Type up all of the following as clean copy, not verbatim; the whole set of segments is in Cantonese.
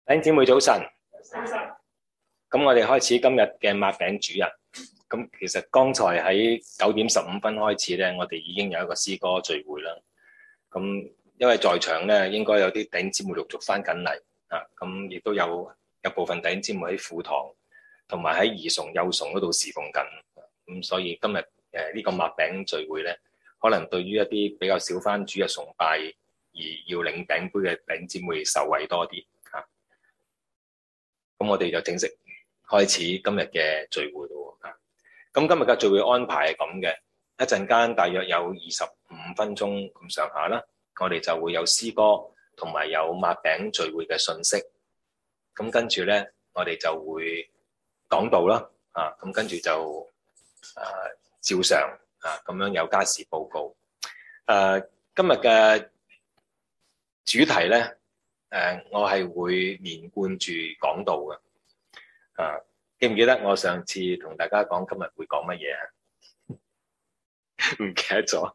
弟兄姊妹早晨，咁我哋開始今日嘅擘餅主日。咁其實剛才喺9:15開始咧，我哋已經有一個詩歌聚會啦。咁因為在場咧，應該有啲弟兄姊妹陸續翻緊嚟啊。咁亦都有部分弟兄姊妹喺輔堂同埋喺兒童幼童嗰度侍奉緊。咁所以今日呢個擘餅聚會咧，可能對於一啲比較少翻主日崇拜而要領餅杯嘅弟兄姊妹受惠多啲。咁我哋就正式開始今日嘅聚會咯。咁今日嘅聚會安排係咁嘅，一陣間大約有25分鐘咁上下啦，我哋就會有詩歌同埋有擘餅聚會嘅信息。咁跟住咧，我哋就會講道啦。咁跟住就照常咁樣有家事報告。今日嘅主題咧，我係會連貫住講道嘅。記唔記得我上次同大家講今日會講乜嘢啊？唔記得咗。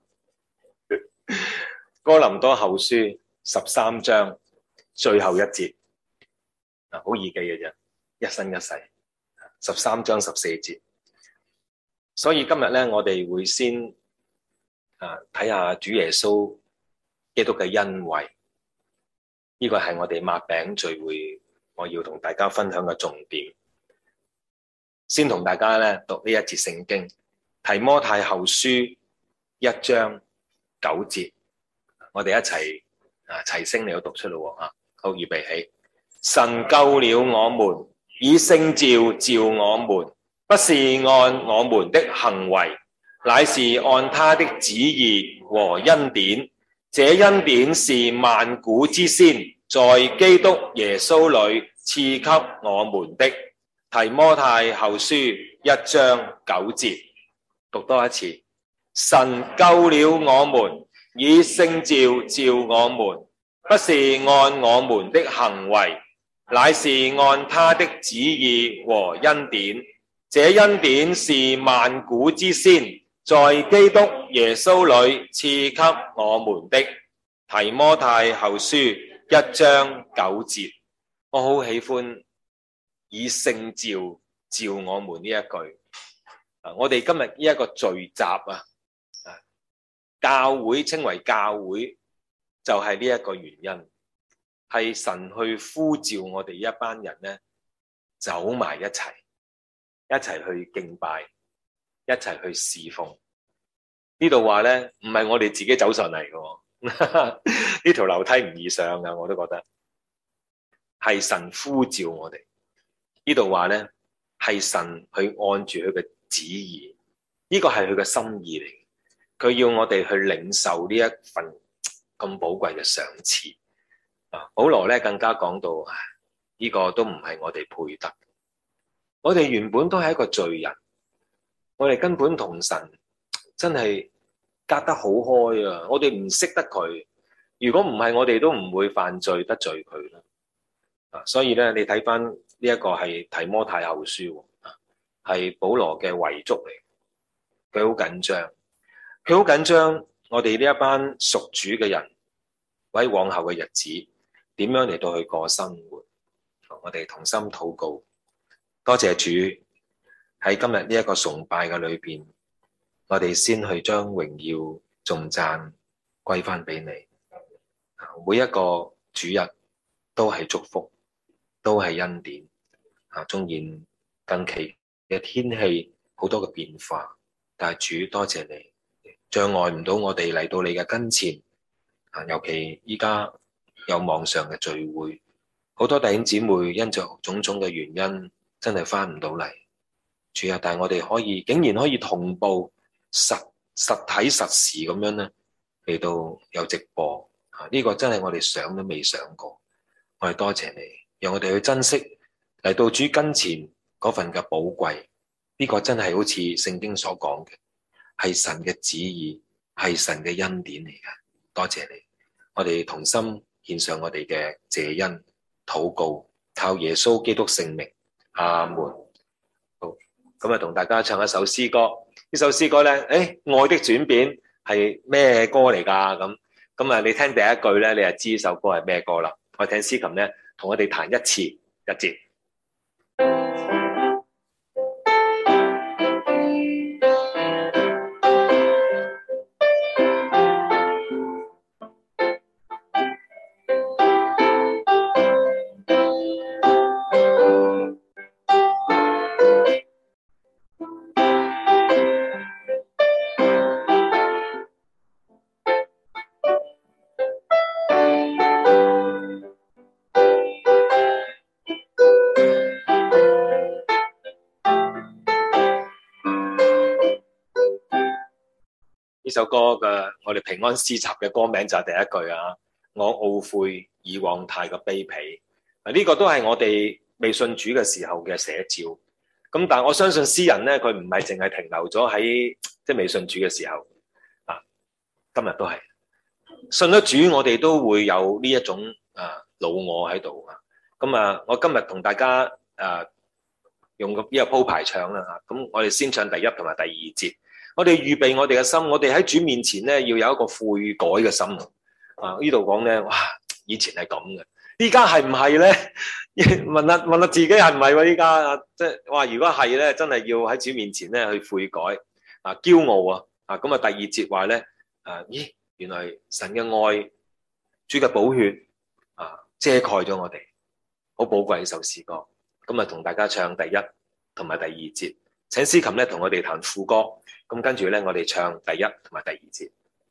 哥林多後書13章最後一節，好易記嘅啫，一生一世。13章14節。所以今日咧，我哋會先睇下主耶穌基督嘅恩惠。呢個係我哋擘餅聚會，我要同大家分享嘅重點。先同大家咧讀呢一節聖經，提摩太後書1章9節，我哋一齊聲嚟讀出咯。好，預備起。神救了我們，以聖召召我們，不是按我們的行為，乃是按他的旨意和恩典。這恩典是萬古之先，在基督耶穌裏賜給我們的。提摩太後書1章9節，讀多一次。神救了我們，以聖召召我們，不是按我們的行為，乃是按他的旨意和恩典。這恩典是萬古之先，在基督耶穌裏賜給我們的。提摩太後書1章9節，我好喜歡以聖召召我們呢一句。我哋今日呢一個聚集教會稱為教會，就係呢一個原因，係神去呼召我哋一班人咧，走埋一齊去敬拜，一齊去侍奉。呢度話咧，唔係我哋自己走上嚟嘅。呢條樓梯唔易上噶，我都覺得係神呼召我哋。呢度話咧，係神去按住佢嘅旨意，呢個係佢嘅心意嚟。佢要我哋去領受呢一份咁寶貴嘅賞賜。保羅咧更加講到，呢個都唔係我哋配得。我哋原本都係一個罪人，我哋根本同神真係隔得好開啊！我哋唔識得佢，如果唔係我哋都唔會犯罪得罪佢啦。所以咧，你睇翻呢一個係提摩太後書，係保羅嘅遺囑嚟。佢好緊張，我哋呢一班屬主嘅人，喺往後嘅日子點樣嚟到去過生活。我哋同心禱告，多謝主喺今日呢一個崇拜嘅裏邊，我哋先去將榮耀頌讚歸翻俾你。每一個主日都係祝福，都係恩典。縱然近期嘅天氣好多嘅變化，但係主多謝你，障礙唔到我哋嚟到你嘅跟前。尤其依家有網上嘅聚會，好多弟兄姊妹因着種種嘅原因，真係翻唔到嚟。主啊，但係我哋竟然可以同步實體實時咁樣咧嚟到有直播。呢個真係我哋想都未想過。我哋多謝你，讓我哋去珍惜嚟到主跟前嗰份嘅寶貴。呢個真係好似聖經所講嘅，係神嘅旨意，係神嘅恩典嚟嘅。多謝你，我哋同心獻上我哋嘅謝恩禱告，靠耶穌基督聖名，阿門。好，咁啊，同大家唱一首詩歌。呢首詩歌咧，愛的轉變係咩歌嚟噶？咁啊，你聽第一句咧，你就知首歌係咩歌啦。我聽詩琴咧同我哋彈一次一節。呢首歌嘅我哋平安詩集嘅歌名就係第一句啊，我懊悔以往太過卑鄙。呢個都係我哋未信主嘅時候嘅寫照。咁但係我相信詩人咧，佢唔係淨係停留咗喺即係未信主嘅時候啊，今日都係信咗主，我哋都會有呢一種老我喺度啊。咁我今日同大家用呢個鋪排唱啦嚇。咁我哋先唱第一同埋第二節。我哋預備我哋嘅心，我哋喺主面前咧要有一個悔改嘅心啊！呢度講咧，哇，以前係咁嘅，依家係唔係咧？問下自己係唔係喎？依家即係哇，如果係咧，真係要喺主面前咧去悔改啊！驕傲啊！咁第二節話咧咦，原來神嘅愛，主嘅寶血遮蓋咗我哋，好寶貴一首詩歌。今日同大家唱第一同埋第二節。請司琴咧同我哋彈副歌，咁跟住咧我哋唱第一同埋第二節。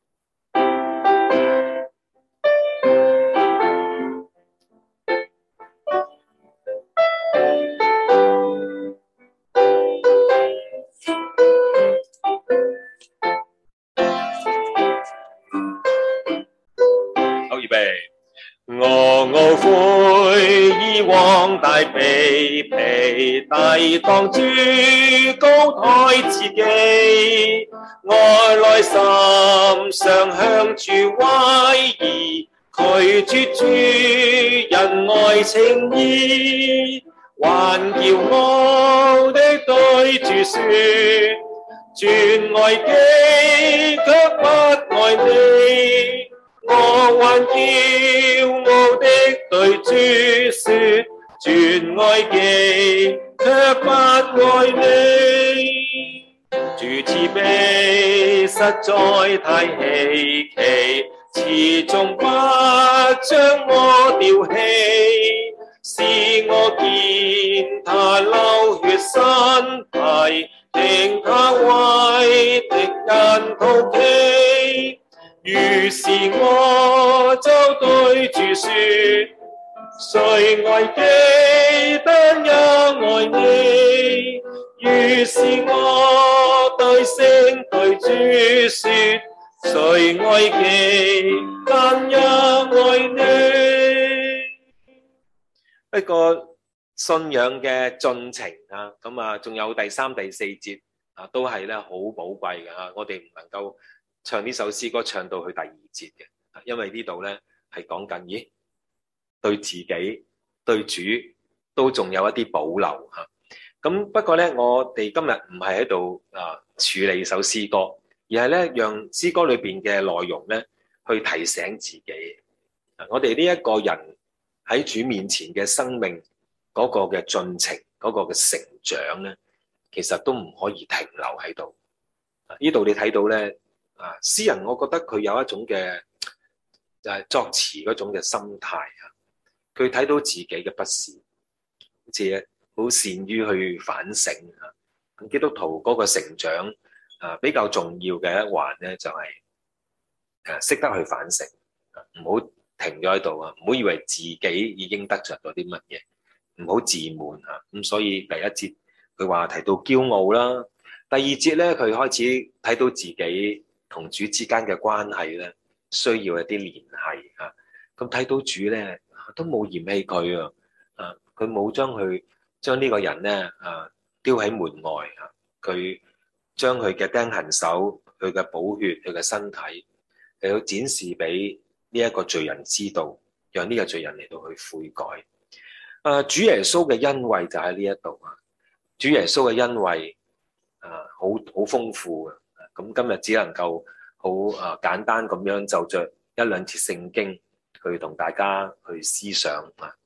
好，預備。我懊悔以往大卑鄙，抵擋主高抬自己，我內心常向主懷疑，拒絕主仁愛情義，還驕傲的對主說，專愛己卻不愛你。我還驕傲的對主說，專愛己卻不愛你。主慈悲實在太稀奇，始終不將我丟棄，使我見他流血身體，聽他為敵人吐氣。於是我就對主說，誰愛己單也愛你。於是我大聲對主說，誰愛己單也愛你。一個信仰嘅進程啊，咁仲有第三、第四節都係咧好寶貴嘅。我哋唔能夠唱呢首詩歌唱到去第二節嘅，因為呢度咧係講緊，咦，對自己對主都仲有一啲保留吓。咁不過咧，我哋今日唔係喺度處理首詩歌，而係咧讓詩歌裏邊嘅內容咧去提醒自己，我哋呢一個人喺主面前嘅生命嗰個嘅進程，嗰個嘅成長咧，其實都唔可以停留喺度。呢度你睇到咧。詩人我覺得佢有一種嘅就係作詞嗰種嘅心態啊，佢睇到自己嘅不是，好似好善於去反省啊。基督徒嗰個成長比較重要嘅一環咧，就係識得去反省，唔好停咗喺度啊，唔好以為自己已經得着咗啲乜嘢，唔好自滿啊。咁所以第一節佢話提到驕傲啦，第二節咧佢開始睇到自己同主之間嘅關係咧，需要一啲聯繫啊！咁睇到主咧，都冇嫌棄佢啊！佢冇將呢個人咧丟喺門外啊！佢將佢嘅釘痕手、佢嘅寶血、佢嘅身體，嚟到展示俾呢一個罪人知道，讓呢個罪人嚟到去悔改。主耶穌嘅恩惠就喺呢一度啊！主耶穌嘅恩惠好豐富嘅。咁今日只能夠好簡單咁樣就着一兩節聖經去同大家去思想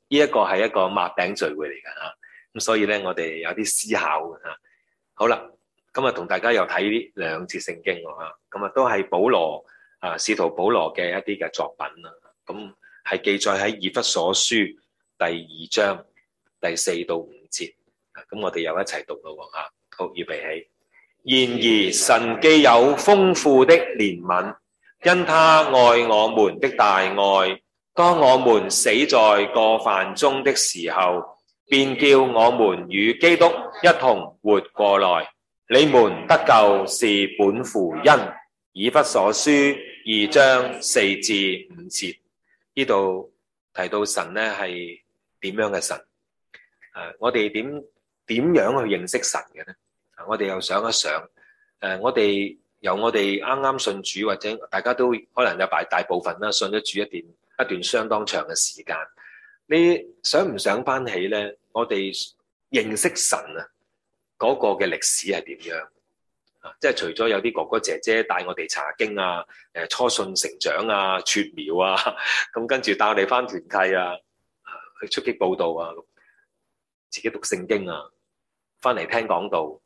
呢一個係一個擘餅聚會嚟㗎嚇，咁所以咧我哋有啲思考嘅嚇。好啦，今日同大家又睇兩節聖經喎嚇，咁啊都係保羅使徒保羅嘅一啲嘅作品啦，咁係記載喺以弗所書第2章第4到5節，咁我哋又一齊讀咯喎嚇。好，預備起。然而神既有豐富的憐憫，因他愛我們的大愛，當我們死在過犯中的時候，便叫我們與基督一同活過來。你們得救是本乎恩。以弗所書2章4至5節，呢度提到神咧係點樣嘅神？我哋點樣去認識神嘅咧？我哋又想一想，我哋由我哋啱啱信主，或者大家都可能有大部分啦，信咗主一段相當長嘅時間。你想唔想翻起咧？我哋認識神嗰個嘅歷史係點樣？即係除咗有啲哥哥姐姐帶我哋查經啊，初信成長啊，撮苗啊，咁跟住帶我哋翻團契啊，去出擊報道啊，自己讀聖經啊，翻嚟聽講道。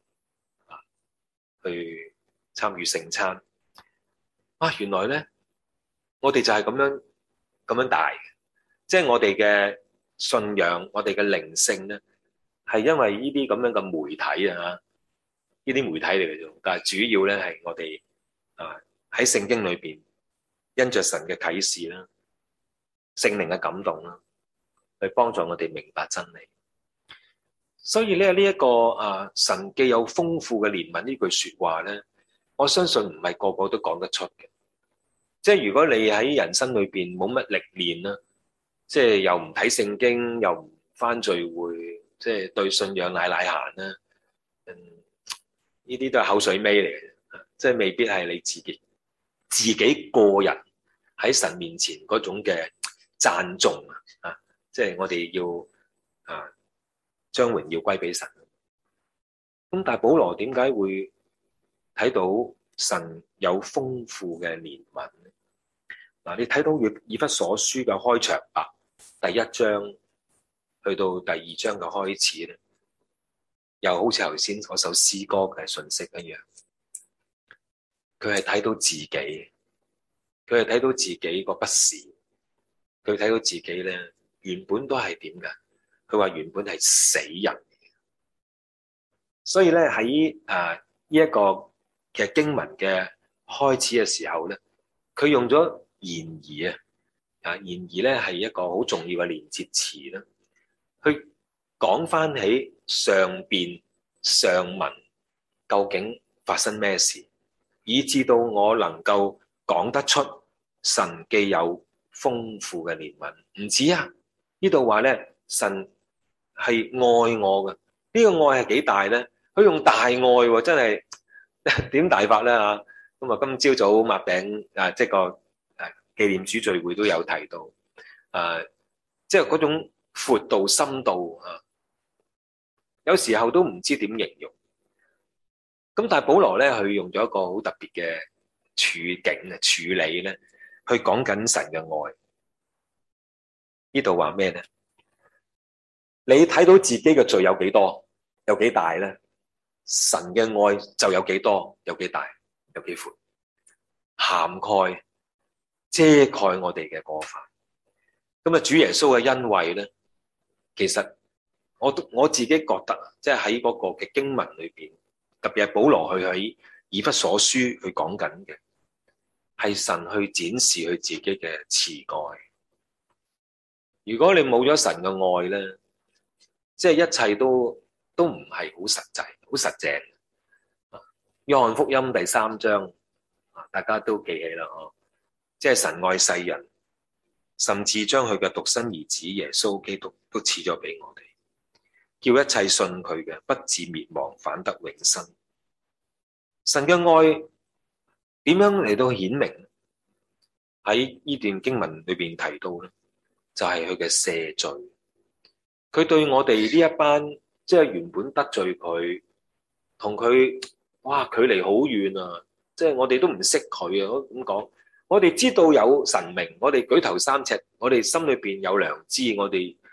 去參與聖餐原來咧，我哋就係咁樣大，即係我哋嘅信仰，我哋嘅靈性咧，係因為呢啲咁樣嘅媒體呢啲媒體嚟嘅啫。但係主要咧係我哋喺聖經裏邊，因着神嘅啟示啦，聖靈嘅感動啦，去幫助我哋明白真理。所以咧呢一個神既有豐富嘅憐憫呢句說話咧，我相信唔係個個都講得出嘅。即係如果你喺人生裏邊冇乜歷練啦，即係又唔睇聖經，又唔返聚會，即係對信仰懶閒啦，呢啲都係口水尾嚟嘅，即係未必係你自己個人喺神面前嗰種嘅讚頌即係我哋要將榮耀歸俾神。咁但係保羅點解會睇到神有豐富嘅憐憫呢？你睇到以弗所書嘅開場白，第1章去到第2章嘅開始咧，又好似頭先嗰首詩歌嘅信息一樣，佢係睇到自己，佢係睇到自己個不是，佢睇到自己咧原本都係點嘅？佢話原本係死人，所以咧喺呢一個嘅經文嘅開始嘅時候咧，佢用咗然而然而咧係一個好重要嘅連接詞啦，去講翻起上邊上文究竟發生咩事，以至到我能夠講得出神既有豐富嘅憐憫。唔止呢度話咧神係愛我嘅，呢個愛係幾大咧？佢用大愛喎，真係點大法咧嚇？咁今朝早擘餅即係個紀念主聚會都有提到即係嗰種闊度深度有時候都唔知點形容。咁但係保羅咧，佢用咗一個好特別嘅處理咧，去講緊神嘅愛。呢度話咩咧？你睇到自己嘅罪有幾多，有幾大咧？神嘅愛就有幾多，有幾大，有幾闊，涵蓋遮蓋我哋嘅過犯。咁主耶穌嘅恩惠咧，其實我自己覺得，即係喺嗰個嘅經文裏邊，特別係保羅去喺以弗所書去講緊嘅，係神去展示佢自己嘅慈愛。如果你冇咗神嘅愛咧，即係一切都唔係好實際、好實淨。約翰福音第3章，大家都記起啦，即係神愛世人，甚至將佢嘅獨生兒子耶穌基督都賜咗俾我哋，叫一切信佢嘅不至滅亡，反得永生。神嘅愛點樣嚟到顯明？喺呢段經文裏邊提到咧，就係佢嘅赦罪。佢對我哋呢一班即係原本得罪佢，同佢距離好遠啊！即係我哋都唔識佢啊！咁講，我哋知道有神明，我哋舉頭三尺，我哋心裏邊有良知，我哋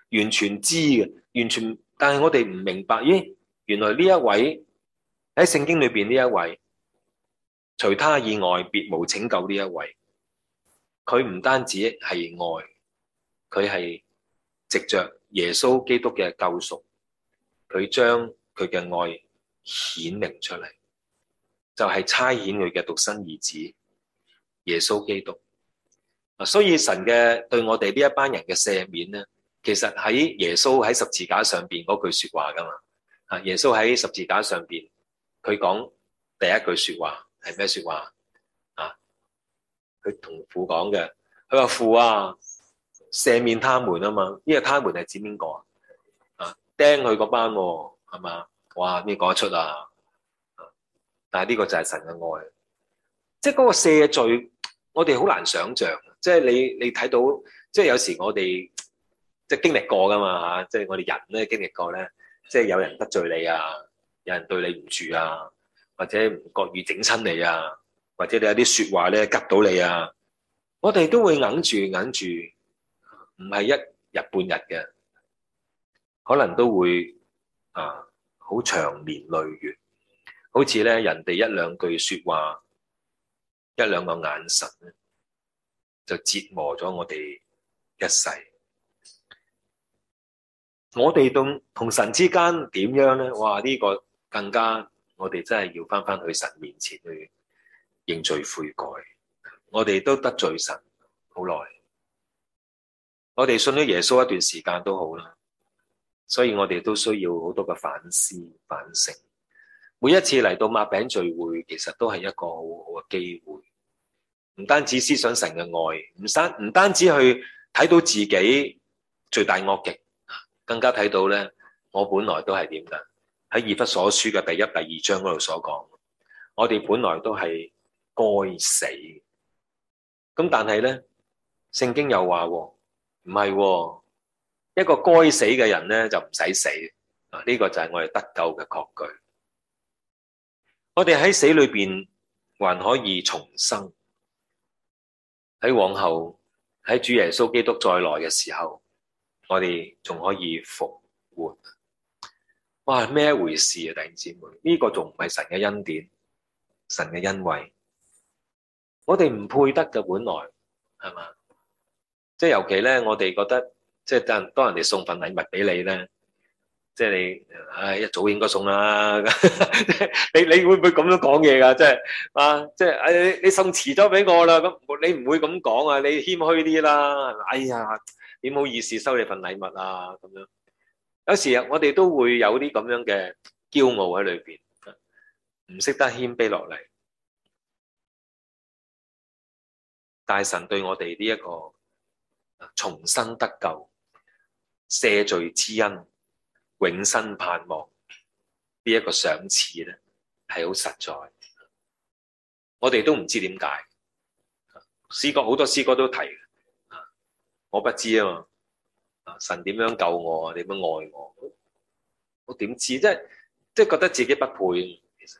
完全知嘅，完全，但係我哋唔明白，咦，原來呢一位喺聖經裏邊呢一位，除他以外別無拯救呢一位，佢唔單止係愛，佢係藉着耶穌基督嘅救贖，佢將佢嘅愛顯明出嚟，就係差遣佢嘅獨生兒子耶穌基督。所以神嘅對我哋呢一班人嘅赦免咧，其實喺耶穌喺十字架上邊嗰句說話噶嘛。啊，耶穌喺十字架上邊，佢講第一句說話係咩說話？啊，佢同父講嘅，佢話父啊，赦免他們啊嘛。呢個他們係指邊個啊？啊，釘佢嗰班係嘛？哇，咩講得出啊？但係呢個就係神嘅愛，即係嗰個赦罪，我哋好難想象。即係你睇到，即係有時我哋即係經歷過噶嘛嚇，即係我哋人咧經歷過咧，即係有人得罪你啊，有人對你唔住啊，或者唔覺意整親你啊，或者你有啲説話咧拮到你啊，我哋都會揞住，唔係一日半日嘅，可能都會好長年累月，好似咧人哋一兩句説話，一兩個眼神咧，就折磨咗我哋一世。我哋同神之間點樣咧？哇！呢個更加我哋真係要翻去神面前去認罪悔改。我哋都得罪神好耐，我哋信咗耶穌一段時間都好啦，所以我哋都需要好多嘅反思反省。每一次嚟到擘餅聚會，其實都係一個好好嘅機會。唔單止思想神嘅愛，唔單止去睇到自己罪大惡極，更加睇到咧，我本來都係點㗎？喺以弗所書嘅第一、第二章嗰度所講，我哋本來都係該死。咁但係咧，聖經又話唔係，一個該死嘅人咧就唔使死。呢個就係我哋得救嘅確據。我哋喺死裏邊還可以重生。喺往後喺主耶穌基督再來嘅時候，我哋仲可以復活。哇，咩一回事啊，弟兄姊妹？呢個仲唔係神嘅恩典，神嘅恩惠？我哋唔配得嘅，本來係嘛？即係尤其咧，我哋覺得即係當人哋送份禮物俾你咧，即係你一早應該送啦。你會唔會咁樣講嘢噶？即係你送遲咗俾我啦，咁你唔會咁講啊？你謙虛啲啦。哎呀，點好意思收你份禮物啊？咁樣有時我哋都會有啲咁樣嘅驕傲喺裏邊，唔識得謙卑落嚟。但係神對我哋呢一個重生得救、赦罪之恩、永生盼望呢一個賞賜咧，係好實在。我哋都唔知點解，詩歌好多詩歌都提，我不知啊嘛。神點樣救我，點樣愛我，我點知？即係覺得自己不配，其實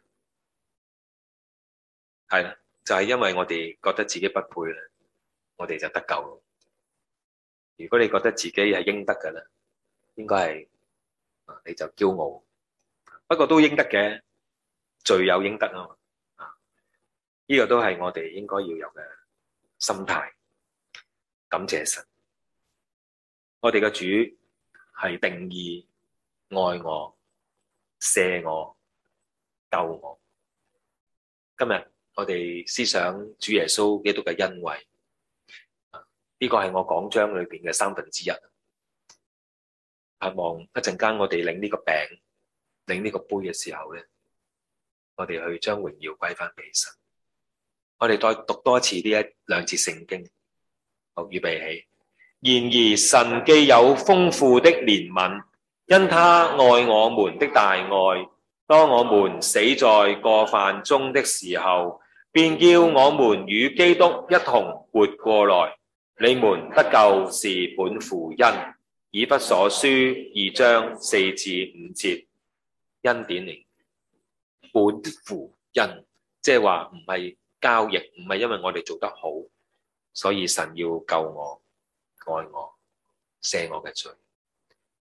係啦，就係因為我哋覺得自己不配咧，我哋就得救。如果你覺得自己係應得嘅咧，應該係你就驕傲，不過都應得嘅，罪有應得啊嘛。呢個都係我哋應該要有嘅心態。感謝神，我哋嘅主係定義愛我、赦我、救我。今日我哋思想主耶穌基督嘅恩惠，呢個係我講章裏邊嘅1/3。盼望一陣間我哋領呢個餅、領呢個杯嘅時候咧，我哋去將榮耀歸翻俾神。我哋再讀多一次呢兩節聖經。好，預備起。然而神既有豐富的憐憫，因他愛我們的大愛，當我們死在過犯中的時候，便叫我們與基督一同活過來。你們得救是本乎恩。以弗所書2章4至5節，恩典嚟，本乎恩，即係話唔係交易，唔係因為我哋做得好，所以神要救我、愛我、赦我嘅罪。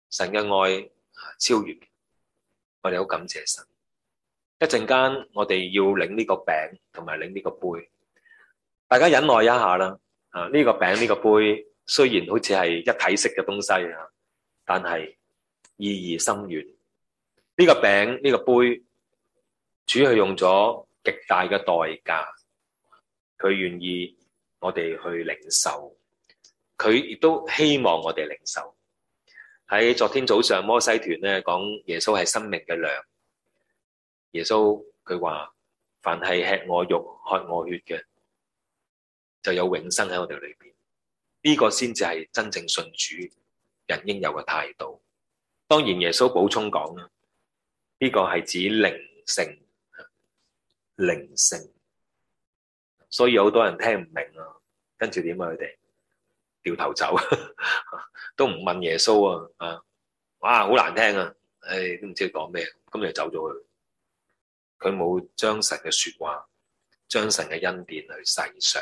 神嘅愛超越，我哋好感謝神。一陣間我哋要領呢個餅同埋領呢個杯，大家忍耐一下啦。呢個餅呢個杯雖然好似係一體式嘅東西啊，但係意義深遠。呢個餅呢個杯，主係用咗極大嘅代價，佢願意我哋去領受，佢亦都希望我哋領受。喺昨天早上摩西團咧講耶穌係生命嘅糧，耶穌佢話凡係吃我肉喝我血嘅，就有永生喺我哋裏邊。呢個先至係真正信主人應有嘅態度。當然耶穌補充講啦，呢個係指靈性，靈性。所以好多人聽唔明啊，跟住點啊？佢哋掉頭走，都唔問耶穌啊！哇，好難聽啊！都唔知佢講咩，咁就走咗去。佢冇將神嘅說話，將神嘅恩典去細想。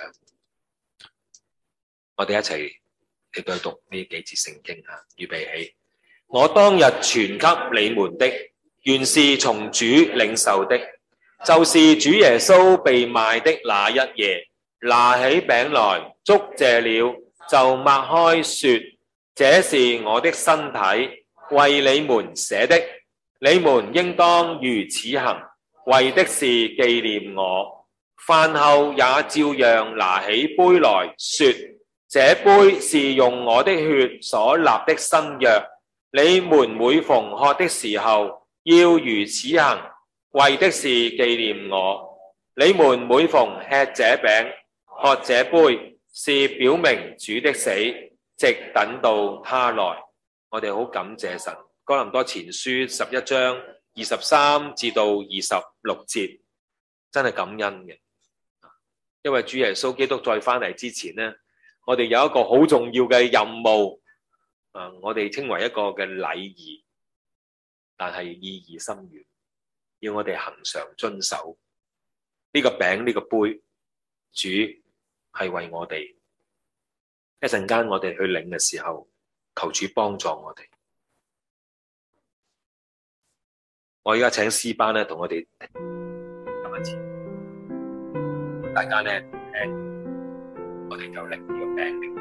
我哋一齊嚟對讀呢幾節聖經啊！預備起，我當日傳給你們的，原是從主領受的，就是主耶穌被賣的那一夜，拿起餅來，祝謝了，就擘開說：這是我的身體，為你們捨的，你們應當如此行，為的是紀念我。飯後也照樣拿起杯來說：這杯是用我的血所立的新約，你們每逢喝的時候，要如此行，為的是紀念我。你們每逢吃這餅、喝這杯，是表明主的死，直等到他來。我哋好感謝神。哥林多前書11章23至到26節，真係感恩嘅。因為主耶穌基督再翻嚟之前呢，我哋有一個好重要嘅任務，我哋稱為一個嘅禮儀，但係意義深遠，要我哋恆常遵守。呢個餅呢個杯，主係為我哋。一陣間我哋去領嘅時候，求主幫助我哋。我而家請詩班咧同我哋咁一次，大家咧我哋就領呢個餅。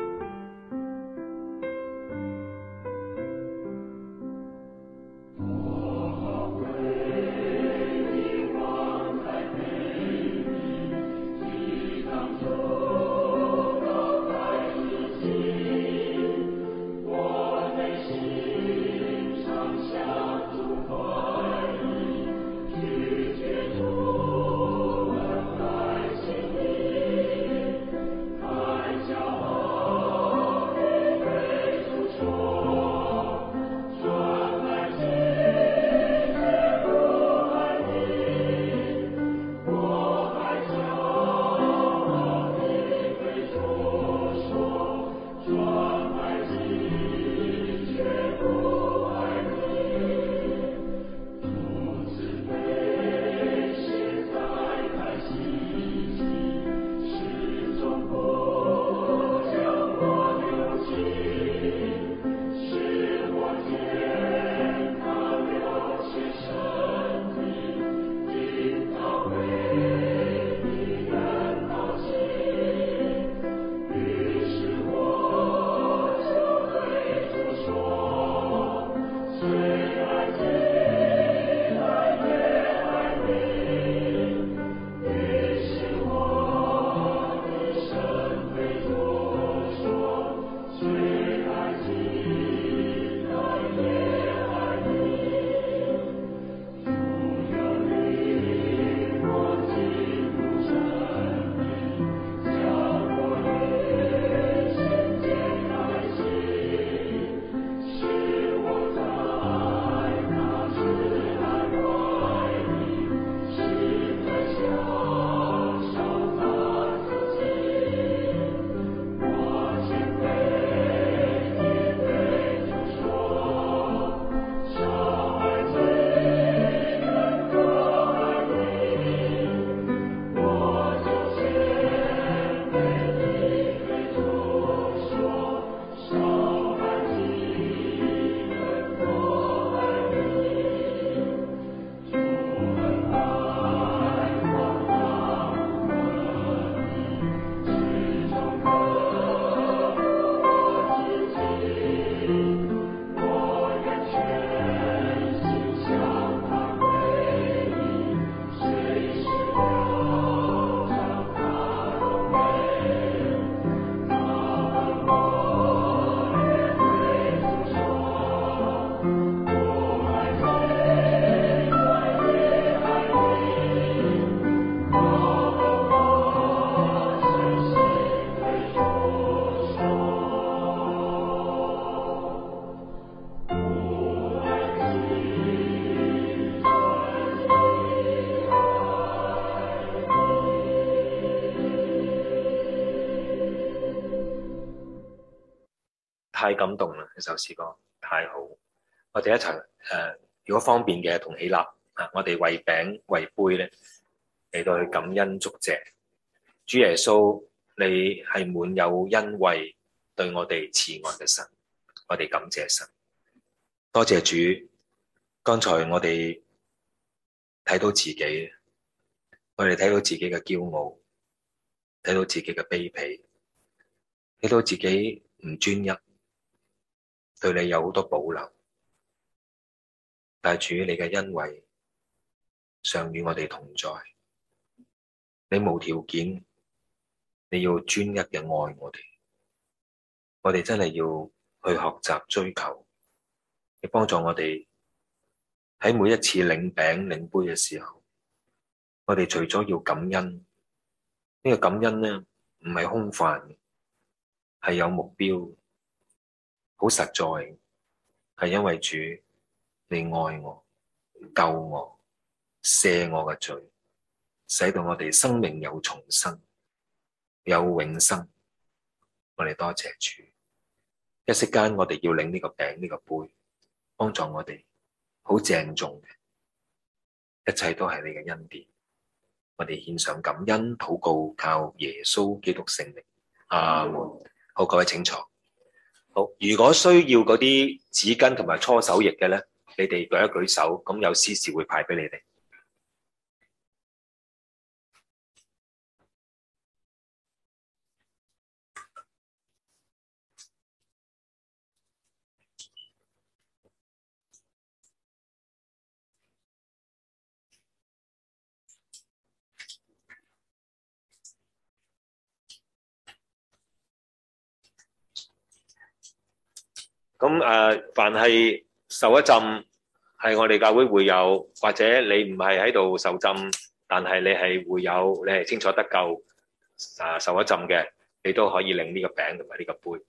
Oh 感動啦！呢首詩歌太好，我哋一齊如果方便嘅同起立啊，我哋為餅為杯咧嚟到去感恩祝謝主耶穌，你係滿有恩惠對我哋慈愛嘅神，我哋感謝神，多謝主。剛才我哋睇到自己，我哋睇到自己嘅驕傲，睇到自己嘅卑鄙，睇到自己唔專一，對你有好多保留。但係主，你嘅恩惠常與我哋同在，你無條件，你要專一嘅愛我哋，我哋真係要去學習追求，你幫助我哋喺每一次領餅領杯嘅時候，我哋除咗要感恩，呢個感恩呢唔係空泛，係有目標，好實在，係因為主你愛我、救我、赦我嘅罪，使到我哋生命有重生、有永生。我哋多謝主。一息間，我哋要領呢個餅、呢個杯，幫助我哋好鄭重嘅，一切都係你嘅恩典。我哋獻上感恩禱告，靠耶穌基督聖名。阿門。好，各位請坐。好，如果需要嗰啲紙巾同埋搓手液嘅咧，你哋舉一舉手，咁有司事會派俾你哋。咁凡係受一浸，係我哋教會會友，或者你唔係喺度受浸，但係你係會友，你係清楚得救受一浸嘅，你都可以領呢個餅同埋呢個杯。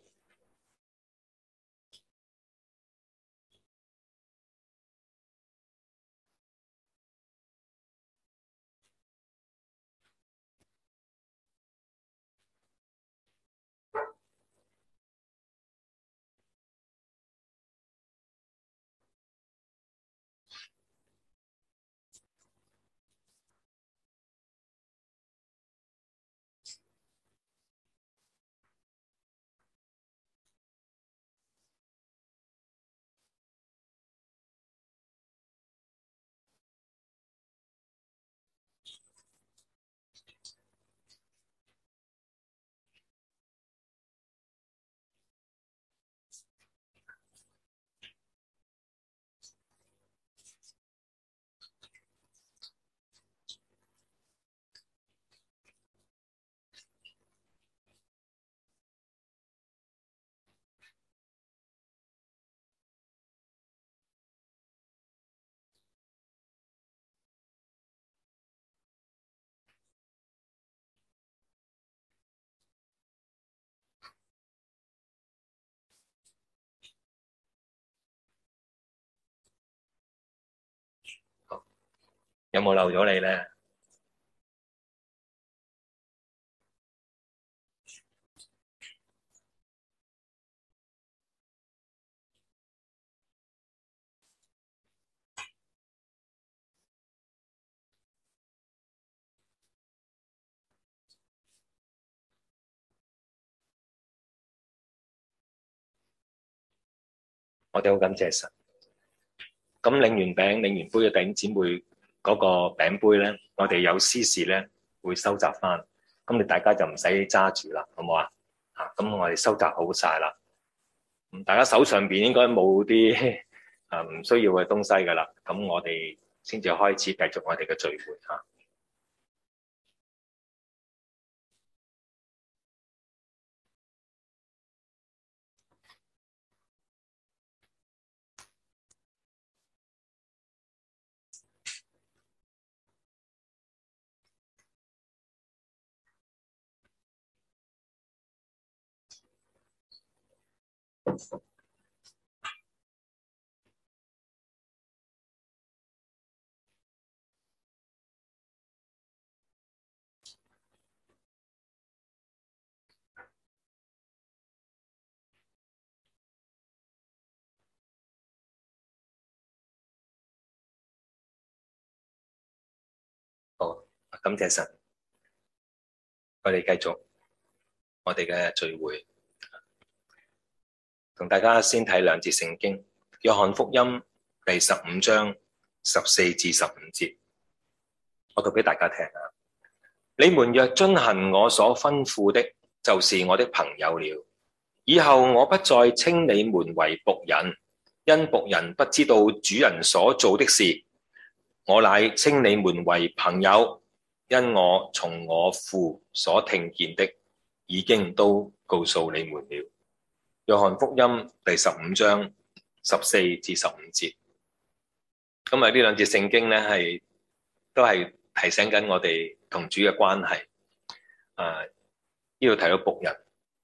有冇漏咗你咧？我哋好感謝神。咁領完餅、領完杯嘅弟兄姊妹嗰個餅杯咧，我哋有司事咧會收集翻。咁你大家就唔使揸住啦，好唔好啊？咁我哋收集好晒啦。大家手上邊應該冇啲唔需要嘅東西噶啦。咁我哋先至開始繼續我哋嘅聚會嚇。 感謝神，我哋繼續我哋嘅聚會，同大家先睇兩節聖經，約翰福音第15章14至15節，我讀俾大家聽啊。你們若遵行我所吩咐的，就是我的朋友了。以後我不再稱你們為僕人，因僕人不知道主人所做的事。我乃稱你們為朋友，因我從我父所聽見的，已經都告訴你們了。約翰福音第15章14至15節。今日呢兩節聖經咧，都係提醒緊我哋同主嘅關係。呢度提到僕人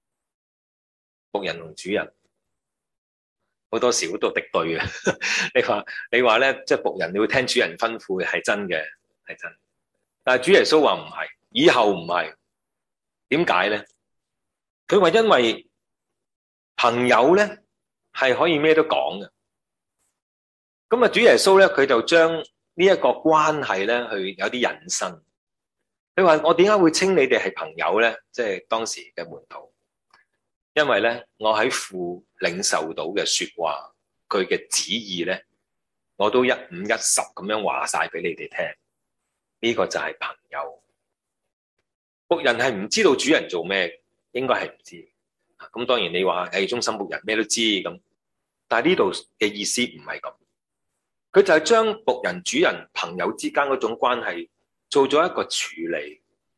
同主人，好多時好多敵對嘅。你話咧，即係僕人你要聽主人吩咐嘅，係真嘅，係真。但係主耶穌話唔係，以後唔係。點解咧？佢話因為朋友咧係可以咩都講嘅。咁啊，主耶穌咧佢就將呢一個關係咧去有啲引申。佢話我點解會稱你哋係朋友咧？即係當時嘅門徒。因為咧，我喺父領受到嘅說話，佢嘅旨意咧，我都一五一十咁樣話晒俾你哋聽。呢個就係朋友。僕人係唔知道主人做咩，應該係唔知。咁當然你話忠心僕人咩都知咁，但係呢度嘅意思唔係咁。佢就係將僕人、主人、朋友之間嗰種關係做咗一個處理。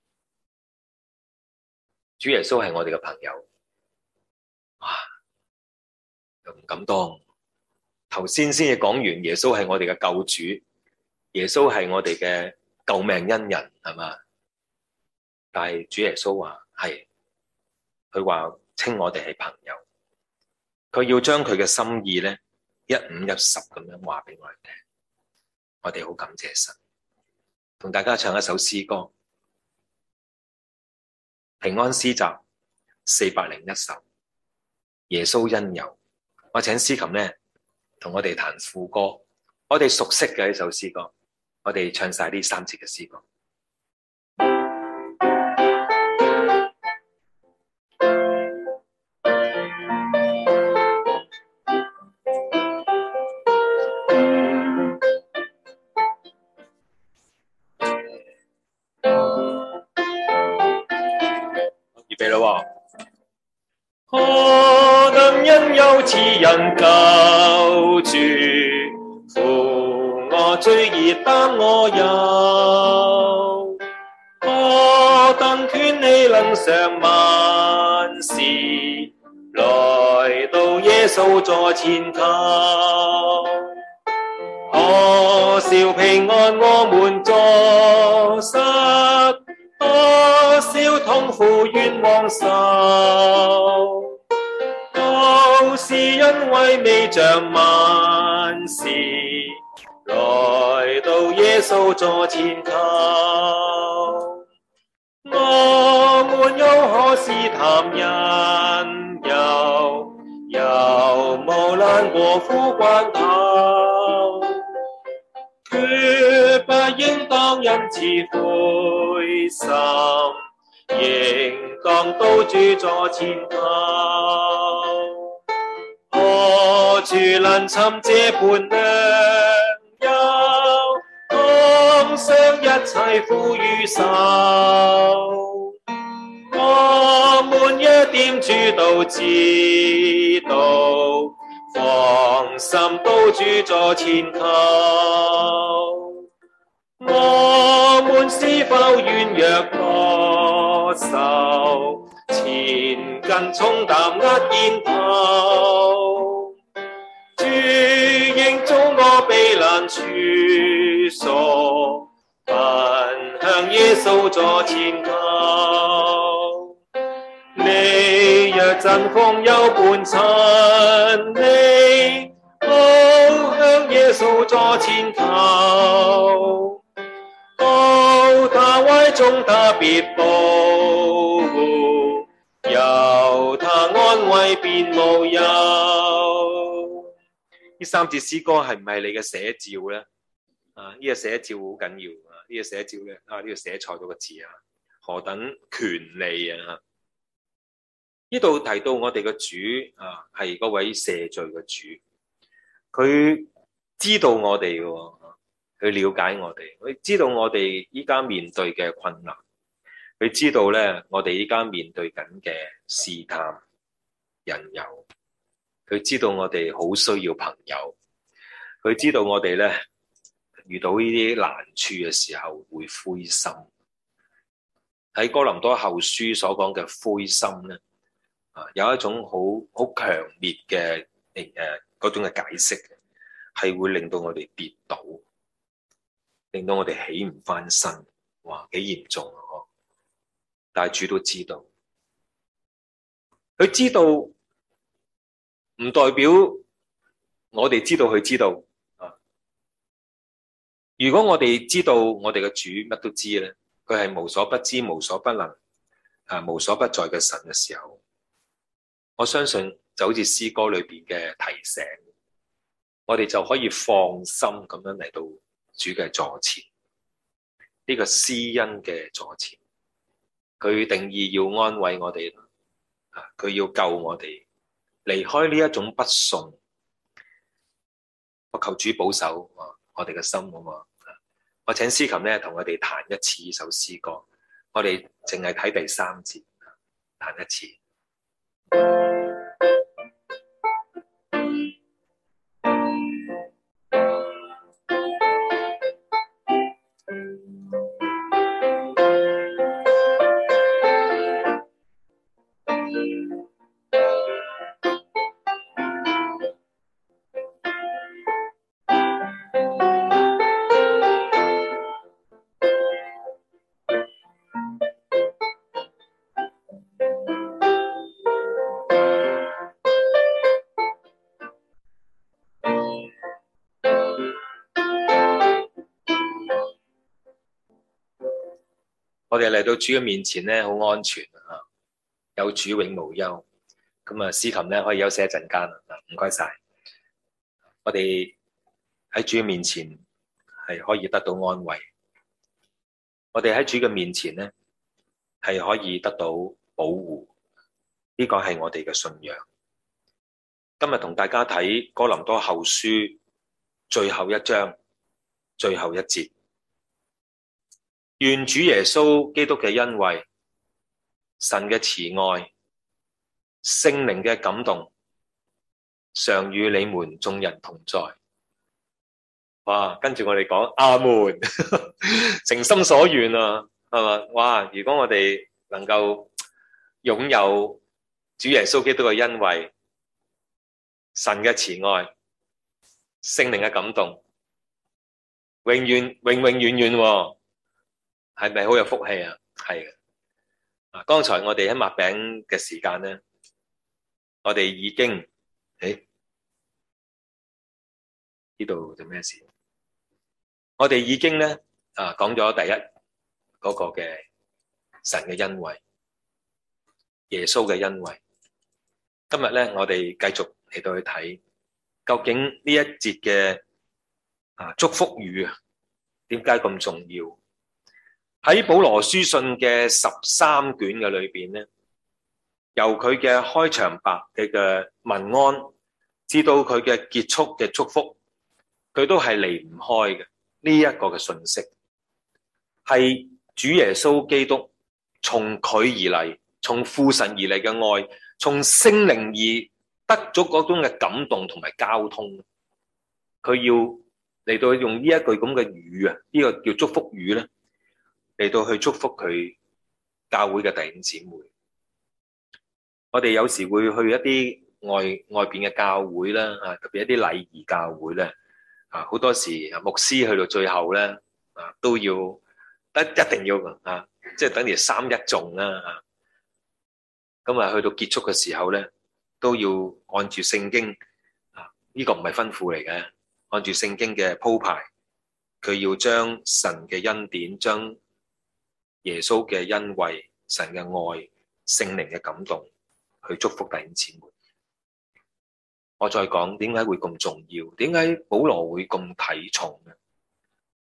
主耶穌係我哋嘅朋友。又唔敢當，頭先至講完耶穌係我哋嘅救主，耶穌係我哋嘅救命恩人，係嘛？但係主耶穌話係，佢話稱我哋係朋友，佢要將佢嘅心意咧一五一十咁樣話俾我哋聽，我哋好感謝神，同大家唱一首詩歌，平安詩集401首，耶穌恩友。我請司琴咧同我哋彈副歌，我哋熟悉嘅一首詩歌，我哋唱晒呢3節嘅詩歌。預備咯喎！何等恩友慈人救主，負我罪孽擔我憂，何等權利能上萬事，來到耶穌座前求，何少平安我們坐失，多少痛苦冤枉受，都是因為未將萬事，來到耶穌座前求。我們又何時談恩友，又無難過苦關頭，決不應當因此灰心，應當到主座前求。何處能尋這般良友，扛上一切苦與愁，我們一點主都知道，放心到主座前求。我們是否軟弱多愁，千斤重擔壓肩頭，主應遭我避難處所，奔向耶穌座前求。你若真奉友伴親你，好向耶穌座前求，到他懷中他必保護，有他安慰便無憂。呢3節詩歌係唔係你嘅寫照咧？ 呢個寫照好緊要啊！呢個寫照咧呢個寫錯咗個字啊，何等權利啊！呢度提到我哋嘅主係嗰位赦罪嘅主，佢知道我哋嘅，佢了解我哋，佢知道我哋依家面對嘅困難，佢知道咧我哋依家面對緊嘅試探、引誘，佢知道我哋好需要朋友，佢知道我哋咧遇到呢啲難處嘅時候會灰心。喺哥林多後書所講嘅灰心咧，有一種好強烈嘅嗰種嘅解釋，係會令到我哋跌倒，令到我哋起唔翻身。哇，幾嚴重啊！但係主都知道，佢知道唔代表我哋知道佢知道啊。如果我哋知道我哋嘅主乜都知咧，佢係無所不知、無所不能、無所不在嘅神嘅時候，我相信就好似詩歌裏邊嘅提醒，我哋就可以放心咁樣嚟到主嘅座前，呢個施恩嘅座前，佢定意要安慰我哋，佢要救我哋離開呢一種不信。我求主保守我哋嘅心，好嘛？我請司琴咧同我哋彈一次呢首詩歌，我哋淨係睇第3節，彈一次。我哋嚟到主嘅面前咧，好安全啊！有主永無憂。咁司琴咧可以休息一陣間啦，唔該晒。我哋喺主嘅面前係可以得到安慰，我哋喺主嘅面前咧係可以得到保護，呢個係我哋嘅信仰。今日同大家睇哥林多後書最後一章最後一節。願主耶穌基督嘅恩惠、神嘅慈愛、聖靈嘅感動，常與你們眾人同在。哇！跟住我哋講阿門，誠心所願啊，係嘛？哇！如果我哋能夠擁有主耶穌基督嘅恩惠、神嘅慈愛、聖靈嘅感動，永遠喎。係咪好有福氣啊？係嘅。剛才我哋喺擘餅嘅時間咧，我哋已經呢度做咩事？我哋已經咧講咗第一嗰個嘅神嘅恩惠，耶穌嘅恩惠。今日咧，我哋繼續嚟到去睇，究竟呢一節嘅祝福語啊，點解咁重要？喺保羅書信嘅13卷嘅裏邊咧，由佢嘅開場白嘅問安，至到佢嘅結束嘅祝福，佢都係離唔開嘅呢一個嘅信息，係主耶穌基督從佢而嚟，從父神而嚟嘅愛，從聖靈而得咗嗰種嘅感動同埋交通，佢要嚟到用呢一句咁嘅語啊，呢個叫祝福語咧，嚟到去祝福佢教會嘅弟兄姊妹。我哋有時會去一啲外邊嘅教會啦，特別一啲禮儀教會咧，好多時牧師去到最後咧，都要一定要即係等於三一頌啦。咁去到結束嘅時候咧，都要按住聖經呢個唔係吩咐嚟嘅，按住聖經嘅鋪排，佢要將神嘅恩典，將耶穌嘅恩惠、神嘅愛、聖靈嘅感動去祝福弟兄姊妹。我再講點解會咁重要？點解保羅會咁睇重呢？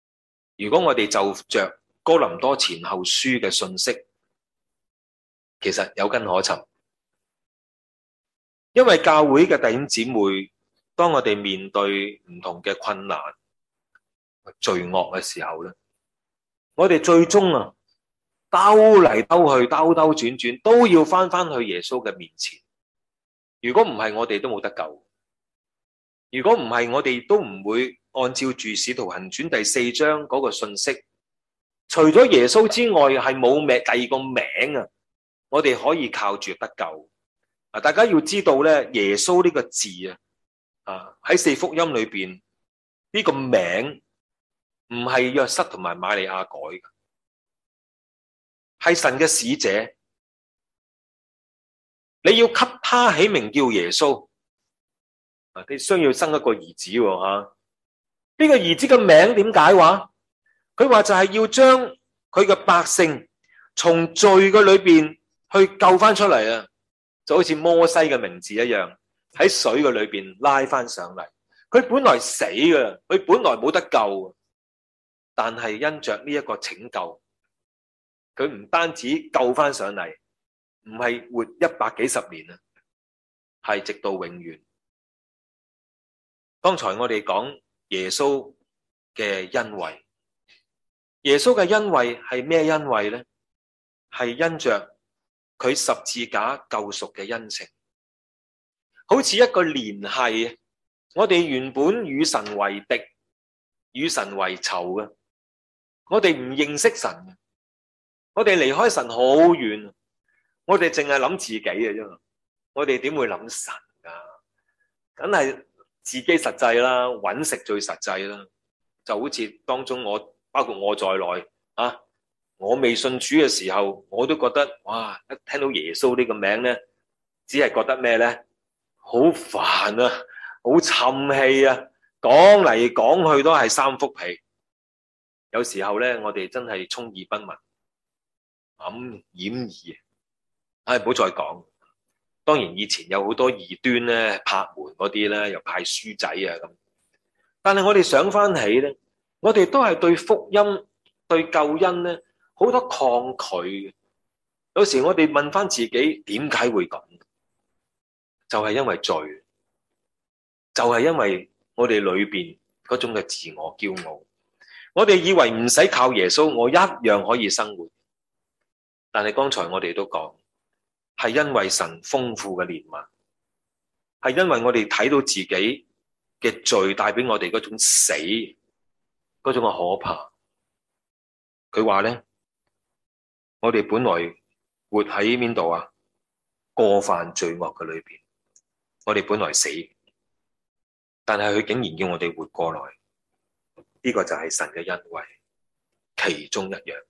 如果我哋就着哥林多前後書嘅信息，其實有根可尋，因為教會嘅弟兄姊妹，當我哋面對唔同嘅困難、罪惡嘅時候咧，我哋最終兜嚟兜去、兜兜轉轉，都要翻去耶穌嘅面前。如果唔係，我哋都冇得救。如果唔係，我哋都唔會按照住《使徒行傳》第4章嗰個信息，除咗耶穌之外，係冇名第二個名啊！我哋可以靠住得救。大家要知道咧，耶穌呢個字喺4福音裏邊呢個名唔係約瑟同埋瑪利亞改嘅，係神嘅使者。你要給他起名叫耶穌，你需要生一個兒子喎。呢個兒子嘅名點解話？佢話就係要將佢嘅百姓從罪嘅裏邊去救翻出嚟啊！就好似摩西嘅名字一樣，喺水嘅裏邊拉翻上嚟。佢本來死嘅，佢本來冇得救，但係因着呢一個拯救，佢唔單止救翻上嚟，唔係活100幾十年啊，係直到永遠。剛才我哋講耶穌嘅恩惠，耶穌嘅恩惠係咩恩惠呢？係因着佢十字架救贖嘅恩情，好似一個聯繫。我哋原本與神為敵，與神為仇嘅，我哋唔認識神，我哋離開神好遠，我哋淨係諗自己嘅啫。我哋點會諗神噶？梗係自己實際啦，搵食最實際啦。就好似當中包括我在內我未信主嘅時候，我都覺得哇！一聽到耶穌呢個名咧，只係覺得咩咧？好煩啊，好沉氣啊，講嚟講去都係三幅皮。有時候咧，我哋真係充耳不聞，掩耳。唔好再講。當然以前有好多異端咧，拍門嗰啲咧，又派書仔咁。但係我哋想翻起咧，我哋都係對福音、對救恩咧，好多抗拒。有時我哋問翻自己，點解會咁？就係因為罪，就係因為我哋裏邊嗰種嘅自我驕傲。我哋以為唔使靠耶穌，我一樣可以生活。但係剛才我哋都講，係因為神豐富嘅憐憫，係因為我哋睇到自己嘅罪帶俾我哋嗰種死，嗰種嘅可怕。佢話咧，我哋本來活喺邊度啊？過犯罪惡嘅裏邊，我哋本來死，但係佢竟然叫我哋活過來，呢個就係神嘅恩惠，其中一樣。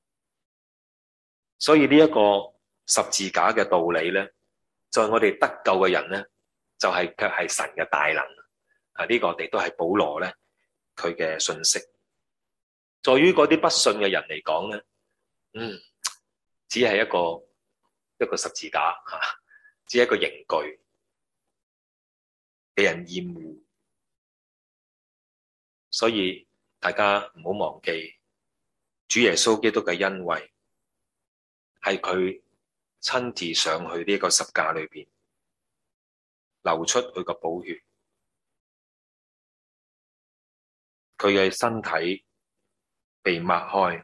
所以呢一個十字架嘅道理咧，在我哋得救嘅人咧，就係卻係神嘅大能。呢個我哋都係保羅咧佢嘅信息。在於嗰啲不信嘅人嚟講咧，只係一個十字架只係一個刑具，俾人厭惡。所以大家唔好忘記，主耶穌基督嘅恩惠係佢親自上去呢個十架裏邊流出佢個寶血，佢嘅身體被擘開。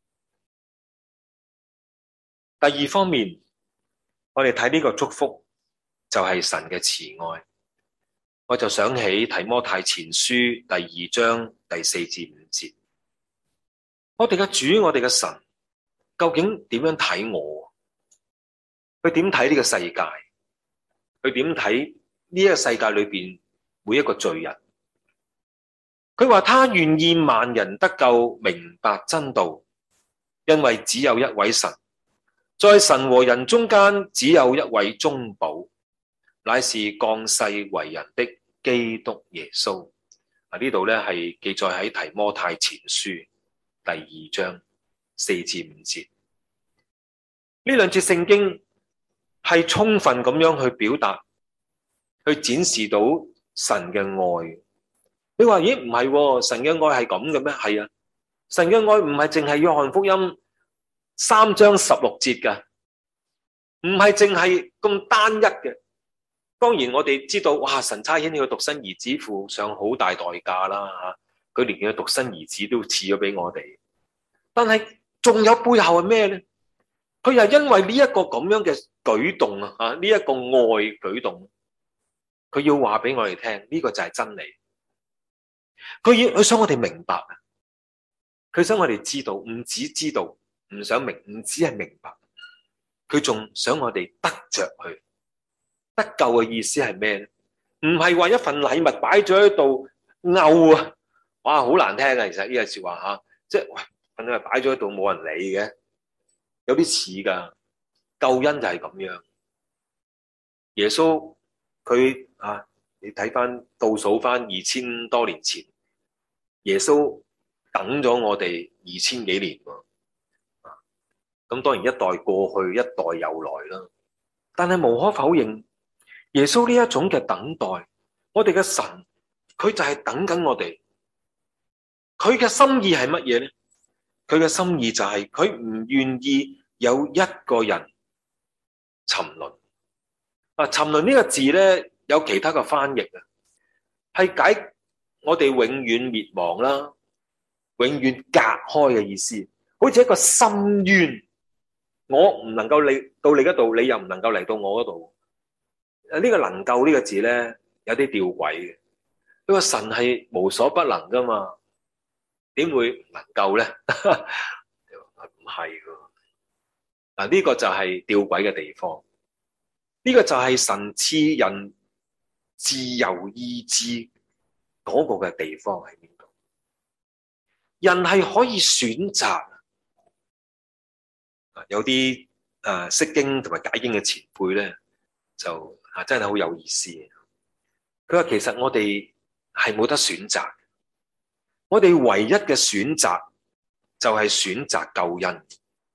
第二方面，我哋睇呢個祝福就係神嘅慈愛。我就想起提摩太前書第2章第4至5節，我哋嘅主，我哋嘅神究竟點樣睇我？佢點睇呢個世界？佢點睇呢一個世界裏邊每一個罪人？佢話他願意萬人得救，明白真道，因為只有一位神，在神和人中間只有一位中保，乃是降世為人的基督耶穌。呢度咧係記載喺提摩太前書第2章4至5節。呢兩節聖經係充分咁樣去表達，去展示到神嘅愛。你話咦，唔係喎，神嘅愛係咁嘅咩？係啊， 神嘅愛唔係淨係約翰福音3章16節㗎，唔係淨係咁單一嘅。當然我哋知道，哇！神差遣呢個獨生兒子付上好大代價啦嚇，佢連佢獨生兒子都賜咗俾我哋。但係仲有背後係咩咧？佢又因為呢一個咁樣嘅舉動啊，呢一個愛舉動，佢要話俾我哋聽，呢個就係真理。佢想我哋明白，佢想我哋知道，唔止知道，唔想明，唔止係明白，佢仲想我哋得着佢。得救嘅意思係咩咧？唔係話一份禮物擺咗喺度摳啊！哇，好難聽啊！其實呢個說話吓，即係喂，份禮物擺咗喺度冇人理嘅，有啲似噶。救恩就係咁樣。耶穌佢你睇翻倒數翻2000多年前，耶穌等咗我哋2000幾年喎。咁當然一代過去，一代又來啦。但係無可否認，耶穌呢一種嘅等待，我哋嘅神，佢就係等緊我哋。佢嘅心意係乜嘢咧？佢嘅心意就係佢唔願意有一個人沉淪。沉淪呢個字咧，有其他嘅翻譯啊，係解我哋永遠滅亡啦，永遠隔開嘅意思，好似一個深淵，我唔能夠嚟到你嗰度，你又唔能夠嚟到我嗰度。呢個能夠呢個字咧，有啲吊詭嘅。呢個神係無所不能噶嘛，點會唔能夠咧？唔係噶。呢個就係吊詭嘅地方。呢個就係神賜人自由意志嗰個嘅地方喺邊度？人係可以選擇。有啲釋經同埋解經嘅前輩咧，就真係好有意思。佢話其實我哋係冇得選擇，我哋唯一嘅選擇就係選擇救恩。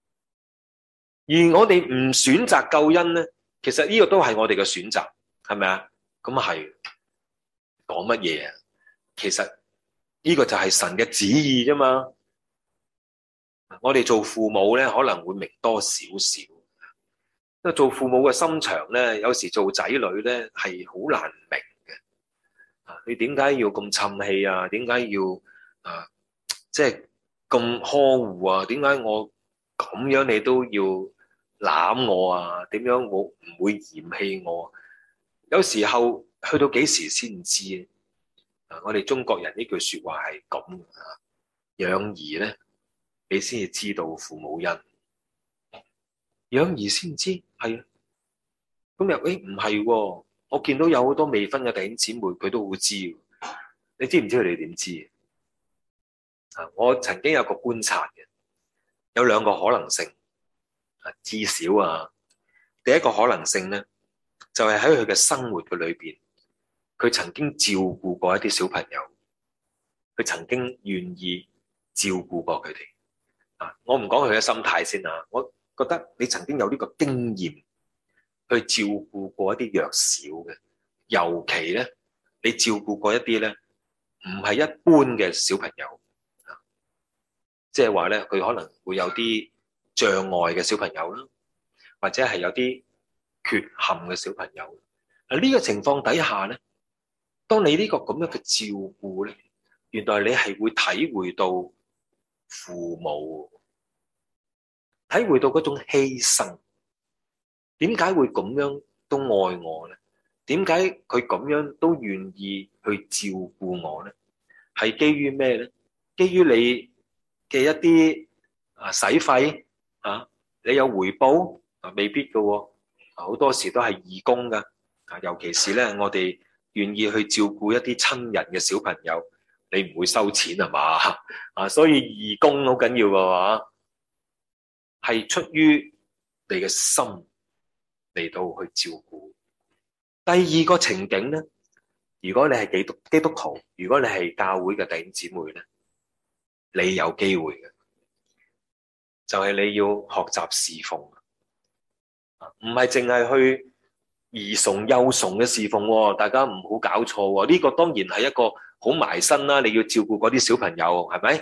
而我哋唔選擇救恩咧，其實呢個都係我哋嘅選擇，係咪啊？咁係講乜嘢啊？其實呢個就係神嘅旨意啫嘛。我哋做父母咧，可能會明多少少。因為做父母嘅心腸咧，有時做仔女咧係好難明嘅。你點解要咁氹氣啊？點解要即係咁呵護啊？點解我咁樣你都要攬我啊？點樣我唔會嫌棄我？有時候去到幾時先知我哋中國人呢句說話係咁養兒咧，你先至知道父母恩。養兒先知，係啊。咁又唔係喎？我見到有好多未婚嘅弟兄姊妹，佢都會知。你知唔知佢哋點知？我曾經有個觀察嘅，有兩個可能性。至少第一個可能性咧，就係喺佢嘅生活嘅裏邊，佢曾經照顧過一啲小朋友，佢曾經願意照顧過佢哋。我唔講佢嘅心態先啊，我覺得你曾經有呢個經驗去照顧過一啲弱小嘅，尤其咧你照顧過一啲咧唔係一般嘅小朋友，即係話咧佢可能會有啲障礙嘅小朋友啦，或者係有啲缺陷嘅小朋友。呢個情況底下咧，當你呢個咁樣嘅照顧咧，原來你係會體會到父母，體會到嗰種犧牲。點解會咁樣都愛我咧？點解佢咁樣都願意去照顧我咧？係基於咩咧？基於你嘅一啲使費你有回報未必噶喎。好多時都係義工噶。尤其是咧，我哋願意去照顧一啲親人嘅小朋友，你唔會收錢係嘛？所以義工好緊要嘅話，係出於你嘅心嚟到去照顧。第二個情景咧，如果你係基督徒，如果你係教會嘅弟兄姊妹咧，你有機會嘅，就係你要學習侍奉，唔係淨係去兒童幼童嘅侍奉喎，大家唔好搞錯喎。呢個當然係一個好埋身啦，你要照顧嗰啲小朋友，係咪？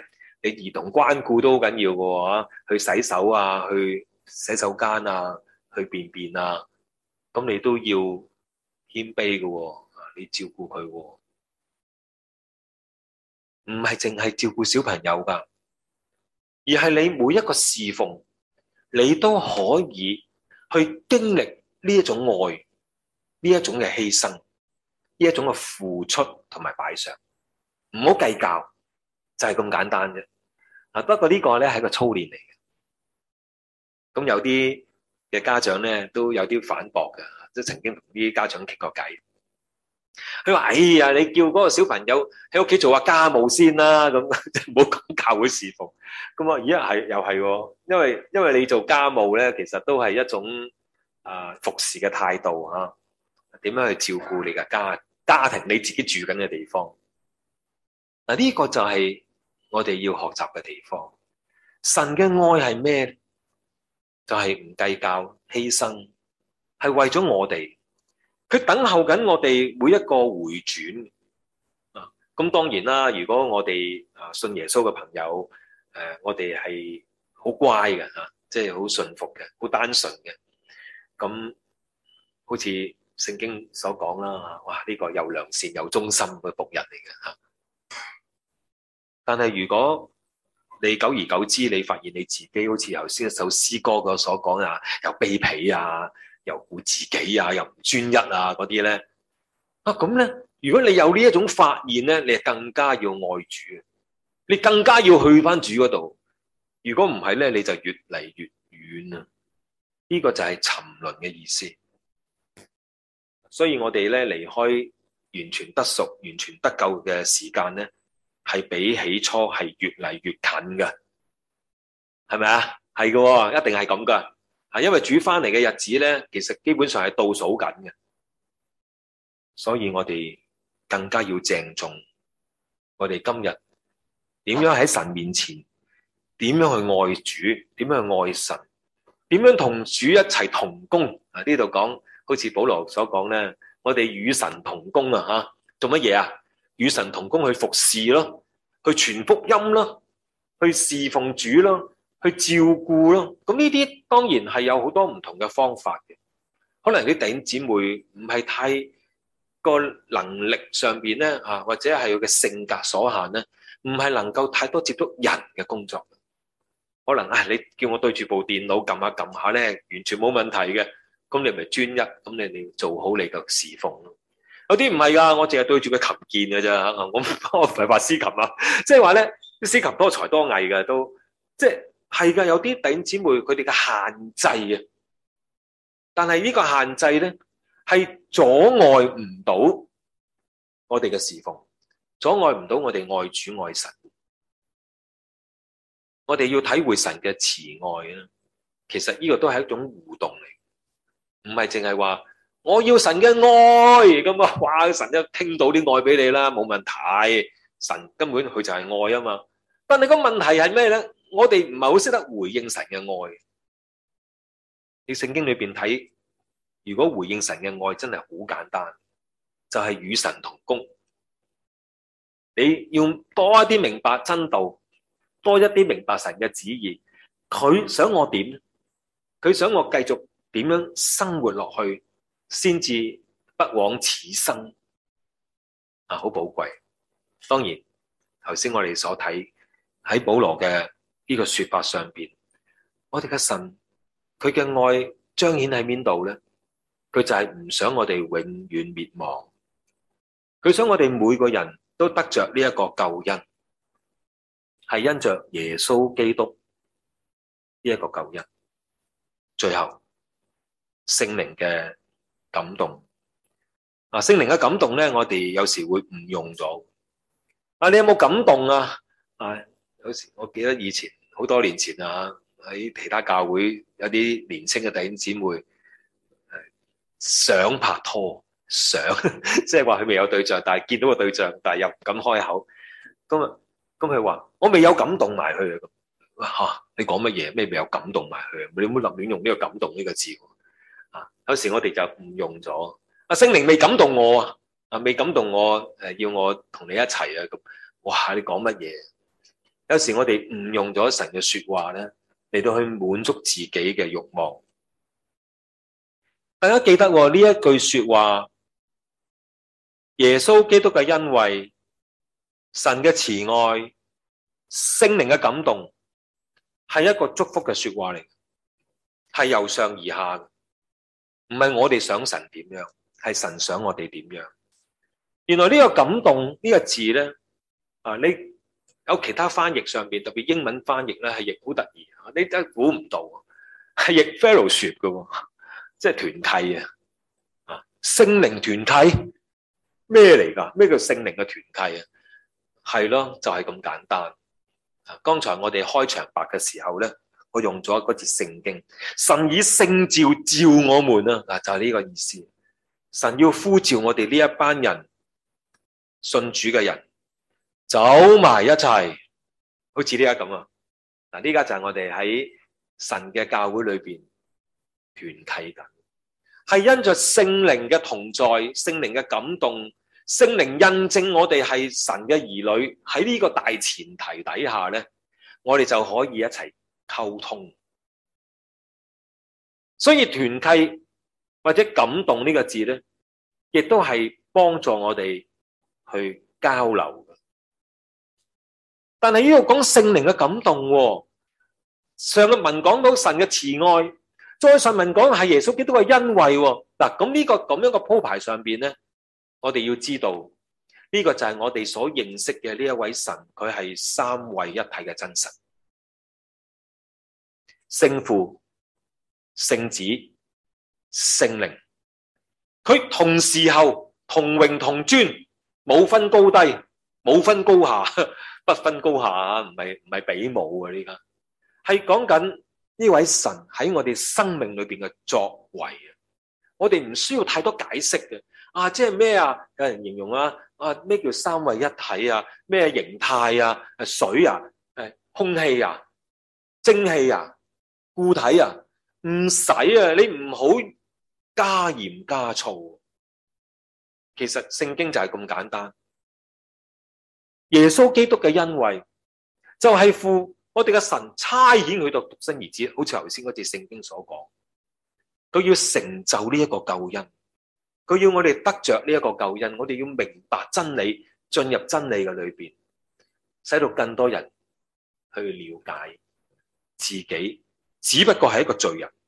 你兒童關顧都好緊要嘅喎，去洗手啊，去洗手間啊，去便便啊，咁你都要謙卑嘅喎，你照顧佢喎，唔係淨係照顧小朋友㗎，而係你每一個侍奉，你都可以去經歷呢一種愛，呢一種嘅犧牲，呢一種嘅付出同埋擺上，唔好計較，就係咁簡單啫。不過呢個咧係個操練嚟嘅，咁有啲嘅家長咧都有啲反駁嘅，即係曾經同啲家長傾過偈。佢話：哎呀，你叫嗰個小朋友喺屋企做下家務先啦，咁唔好講教會侍奉。咁啊，咦係又係喎，因為你做家務咧，其實都係一種服侍嘅態度嚇。點樣去照顧你嘅家庭，你自己住緊嘅地方。嗱，呢個就係我哋要學習嘅地方。神嘅愛係咩？就係唔計較、犧牲，係為咗我哋。佢等候緊我哋每一個回轉。咁當然啦，如果我哋信耶穌嘅朋友，我哋係好乖嘅嚇，即係好信服嘅，好單純嘅。咁好似聖經所講啦，哇！呢個又良善又忠心嘅僕人嚟嘅嚇。但係如果你久而久之，你發現你自己好似頭先一首詩歌嘅所講啊，又卑鄙啊，又顧自己啊，又唔專一啊嗰啲咧，咁咧，如果你有呢一種發現咧，你更加要愛主，你更加要去翻主嗰度。如果唔係咧，你就越嚟越遠啊！呢個就係沉淪嘅意思。所以我哋咧離開完全得贖、完全得救嘅時間咧，係比起初係越嚟越近嘅，係咪啊？係嘅，一定係咁噶。因為主翻嚟嘅日子咧，其實基本上係倒數緊嘅，所以我哋更加要鄭重我哋今日點樣喺神面前，點樣去愛主，點樣去愛神，點樣同主一齊同工。呢度講好似保羅所講咧，我哋與神同工啊吓，做乜嘢啊？與神同工去服侍咯，去傳福音咯，去侍奉主咯，去照顧咯。咁呢啲當然係有好多唔同嘅方法嘅。可能啲弟兄姊妹唔係太個能力上邊咧或者係佢嘅性格所限咧，唔係能夠太多接觸人嘅工作。可能你叫我對住部電腦撳下撳下咧，完全冇問題嘅。咁你咪專一，咁你哋做好你嘅侍奉咯。有啲唔係噶，我淨係對住個琴鍵嘅咋，我唔係話司琴啊，即係話咧啲司琴多才多藝嘅都，即係噶。有啲弟兄姊妹佢哋嘅限制啊，但係呢個限制咧係阻礙唔到我哋嘅侍奉，阻礙唔到我哋愛主愛神。我哋要體會神嘅慈愛啊，其實呢個都係一種互動嚟，唔係淨係話我要神嘅愛咁啊！哇，神一聽到啲愛俾你啦，冇問題。神根本佢就係愛啊嘛。但係個問題係咩咧？我哋唔係好識得回應神嘅愛。你聖經裏邊睇，如果回應神嘅愛真係好簡單，就係與神同工。你要多一啲明白真道，多一啲明白神嘅旨意。佢想我點？佢想我繼續點樣生活落去，先至不枉此生啊！好寶貴。當然，頭先我哋所睇喺保羅嘅呢個說法上邊，我哋嘅神佢嘅愛彰顯喺邊度咧？佢就係唔想我哋永遠滅亡，佢想我哋每個人都得着呢一個救恩，係因着耶穌基督呢一個救恩。最後聖靈嘅感動聖靈嘅感動咧，我哋有時會誤用咗。你有冇感動啊？有時我記得以前好多年前喺其他教會有啲年輕嘅弟兄姊妹想拍拖，想即係話佢未有對象，但係見到個對象，但係又唔敢開口。咁佢話我未有感動埋佢啊！你講乜嘢？咩未有感動埋佢？你唔好立亂用呢個感動呢個字。有時我哋就誤用咗。聖靈未感動我未感動我要我同你一齊啊！咁哇，你講乜嘢？ 有時我哋誤用咗神嘅說話咧，嚟到去滿足自己嘅慾望。大家記得呢一句說話，耶穌基督嘅恩惠、神嘅慈愛、聖靈嘅感動，係一個祝福嘅說話嚟，係由上而下嘅，唔係我哋想神點樣，係神想我哋點樣。原來呢個感動呢個字咧，你有其他翻譯上邊，特別英文翻譯咧係譯好得意，你真係估唔到，係譯 fellowship 嘅，即係團契啊！聖靈團契咩嚟㗎？咩叫聖靈嘅團契啊？係咯，就係咁簡單。剛才我哋開場白嘅時候咧，我用咗嗰節聖經，神以聖召召我們啊，就係呢個意思。神要呼召我哋呢一班人信主嘅人走埋一齊，好似呢家咁啊！嗱，呢家就係我哋喺神嘅教會裏邊團契緊，係因着聖靈嘅同在、聖靈嘅感動、聖靈印證我哋係神嘅兒女。喺呢個大前提底下咧，我哋就可以一齊溝通。所以團契或者感動呢個字咧，亦都係幫助我哋去交流。但係呢度講聖靈嘅感動，上個文講到神嘅慈愛，再上文講係耶穌基督嘅恩惠。嗱，咁呢個咁樣嘅鋪排上邊咧，我哋要知道呢個就係我哋所認識嘅呢一位神，佢係三位一體嘅真神，聖父、聖子、聖靈，佢同時候同榮同尊，冇分高低，冇分高下。不分高下啊，唔係比武啊！呢家係講緊呢位神喺我哋生命裏邊嘅作為啊！我哋唔需要太多解釋嘅即係咩啊？有人形容咩叫三位一體啊？咩形態啊？水啊？空氣啊？蒸氣啊？固體啊？唔使啊！你唔好加鹽加醋。其實聖經就係咁簡單。耶穌基督嘅恩惠就係父我哋嘅神差遣佢到獨生兒子，好似頭先嗰節聖經所講，佢要成就呢一個救恩，佢要我哋得着呢一個救恩，我哋要明白真理，進入真理嘅裏邊，使到更多人去了解自己只不過係一個罪人。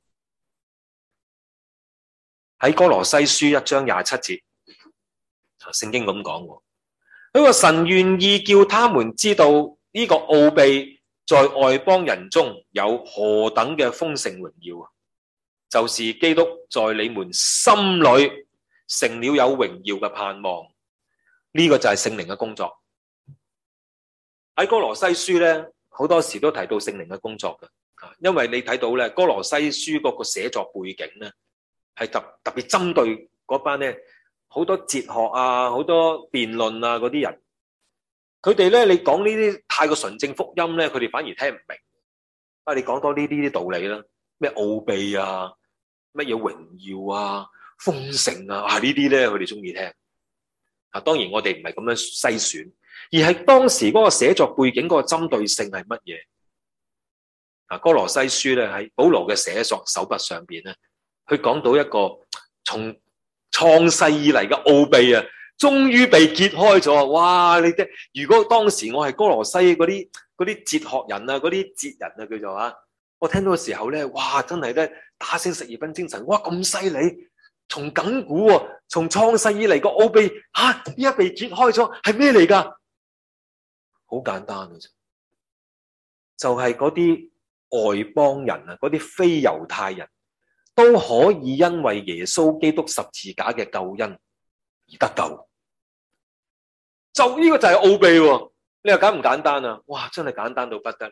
喺哥羅西書1章27節，聖經咁講，佢話神願意叫他們知道呢個奧秘在外邦人中有何等嘅豐盛榮耀，就是基督在你們心裏成了有榮耀嘅盼望。呢個就係聖靈嘅工作。喺哥羅西書咧，好多時都提到聖靈嘅工作嘅，因為你睇到咧哥羅西書嗰個寫作背景咧，係特別針對嗰班咧。好多哲學啊，好多辯論啊，嗰啲人，佢哋咧，你講呢啲太過純正福音咧，佢哋反而聽唔明。你講多呢啲道理啦，咩奧秘啊，乜嘢榮耀啊，豐盛啊，呢啲咧，佢哋中意聽。當然我哋唔係咁樣篩選，而係當時嗰個寫作背景嗰個針對性係乜嘢？哥羅西書咧喺保羅嘅寫作手筆上邊咧，佢講到一個從創世以嚟嘅奧秘啊，終於被揭開咗。哇！你聽，如果當時我係哥羅西嗰啲哲學人啊，嗰啲哲人啊，叫做我聽到嘅時候咧，哇！真係咧打醒十二分精神，哇！咁犀利，從亙古從創世以嚟個奧秘，依家被揭開咗，係咩嚟噶？好簡單嘅啫，就係嗰啲外邦人啊，嗰啲非猶太人。都可以因為耶穌基督十字架嘅救恩而得救，就呢個就係奧秘。你話簡唔簡單啊？哇，真係簡單到不得了。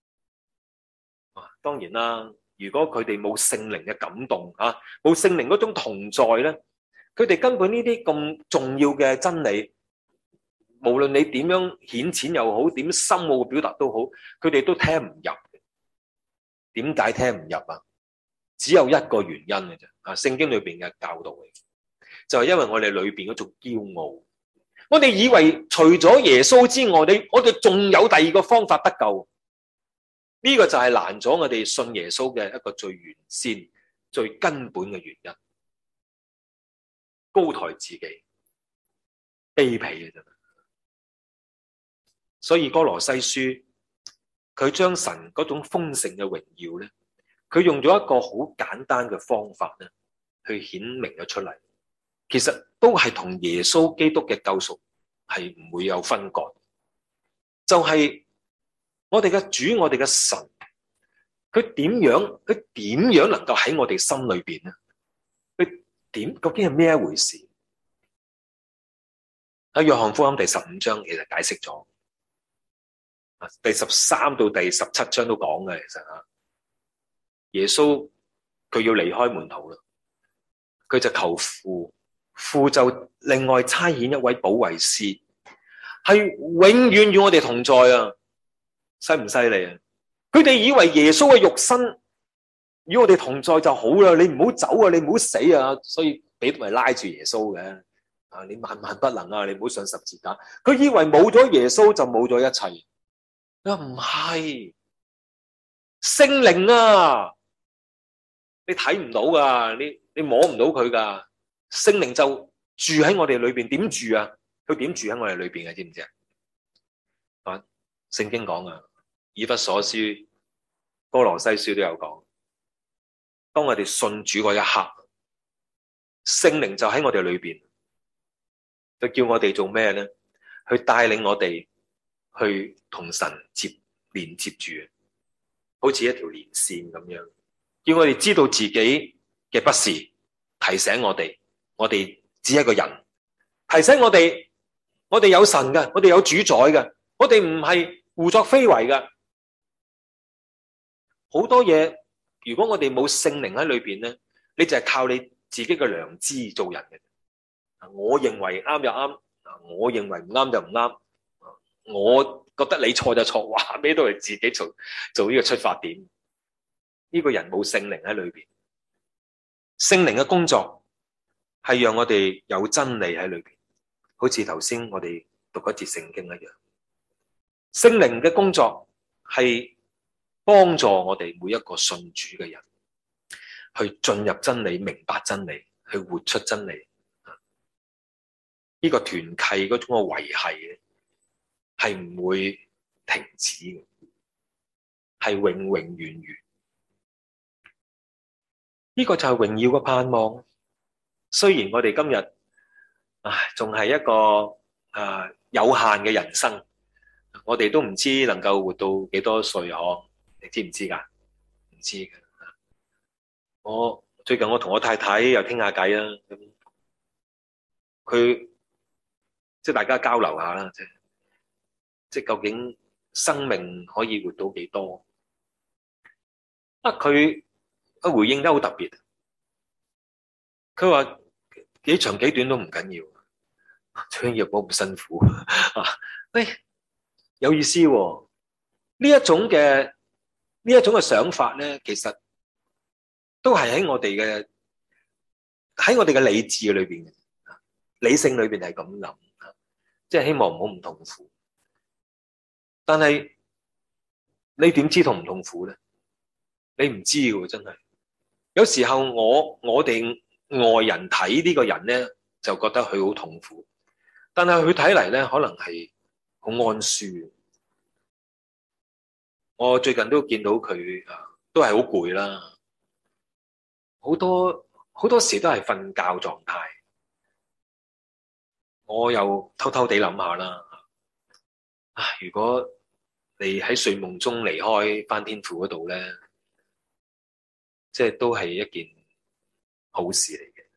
當然啦，如果佢哋冇聖靈嘅感動冇聖靈嗰種同在咧，佢哋根本呢啲咁重要嘅真理，無論你點樣顯淺又好，點深奧嘅表達都好，佢哋都聽唔入。點解聽唔入啊？只有一個原因嘅啫，聖經裏邊嘅教導嚟，就係因為我哋裏邊嗰種驕傲， 我哋以為除咗耶穌之外，我哋仲有第二個方法得救。呢個就係攔咗我哋信耶穌嘅一個最原先、最根本嘅原因。高抬自己，卑鄙嘅啫。所以哥羅西書佢將神嗰種豐盛嘅榮耀咧，佢用咗一個好簡單嘅方法咧，去顯明咗出嚟。其實都係同耶穌基督嘅救贖係唔會有分割。就係我哋嘅主，我哋嘅神，佢點樣能夠喺我哋心裏邊咧？究竟係咩一回事？喺約翰福音第15章其實解釋咗，第13到第17章都講嘅。其實耶穌佢要離開門徒啦，佢就求父，父就另外差遣一位保惠師，係永遠與我哋同在啊！犀唔犀利啊？佢哋以為耶穌嘅肉身與我哋同在就好啦，你唔好走啊，你唔好死啊，所以彼得咪拉住耶穌嘅。你萬萬不能啊，你唔好上十字架。佢以為冇咗耶穌就冇咗一切。唔係，聖靈啊，你睇唔到噶，你摸唔到佢噶。聖靈就住喺我哋裏邊，點住啊？佢點住喺我哋裏邊嘅？知唔知啊？聖經講啊，以弗所書、哥羅西書都有講。當我哋信主嗰一刻，聖靈就喺我哋裏邊，就叫我哋做咩咧？去帶領我哋去同神連接住，好似一條連線咁樣，叫我哋知道自己嘅不是，提醒我哋只係一個人，提醒我哋有神嘅，我哋有主宰嘅，我哋唔係胡作非為嘅。好多嘢，如果我哋冇聖靈喺裏邊咧，你就係靠你自己嘅良知做人嘅。我認為啱就啱，我認為唔啱就唔啱，我覺得你錯就錯，話咩都係自己做呢個出發點。呢個人冇聖靈喺裏邊，聖靈嘅工作係讓我哋有真理喺裏邊，好似頭先我哋讀一節聖經一樣。聖靈嘅工作係幫助我哋每一個信主嘅人去進入真理，明白真理，去活出真理。呢個團契嗰種嘅維繫係唔會停止嘅，係永永遠遠。呢個就係榮耀嘅盼望。雖然我哋今日仲係一個有限嘅人生，我哋都唔知能夠活到幾多歲嗬？你知唔知噶？唔知嘅。最近我同我太太又傾下偈啦，佢即係大家交流下啦，即係究竟生命可以活到幾多？佢回應得好特別，佢話幾長幾短都唔緊要，最緊要唔好咁辛苦有意思喎。呢一種嘅想法咧，其實都係喺我哋嘅理智裏邊嘅，理性裏邊係咁諗，即係希望唔好咁痛苦。但係你點知痛唔痛苦咧？你唔知嘅，真係。有時候我哋外人睇呢個人咧，就覺得佢好痛苦，但係佢睇嚟咧，可能係好安舒。我最近都見到佢都係好攰啦，好多時都係瞓覺狀態。我又偷偷地諗下啦，如果你喺睡夢中離開翻天父嗰度咧，即係都係一件好事嚟嘅。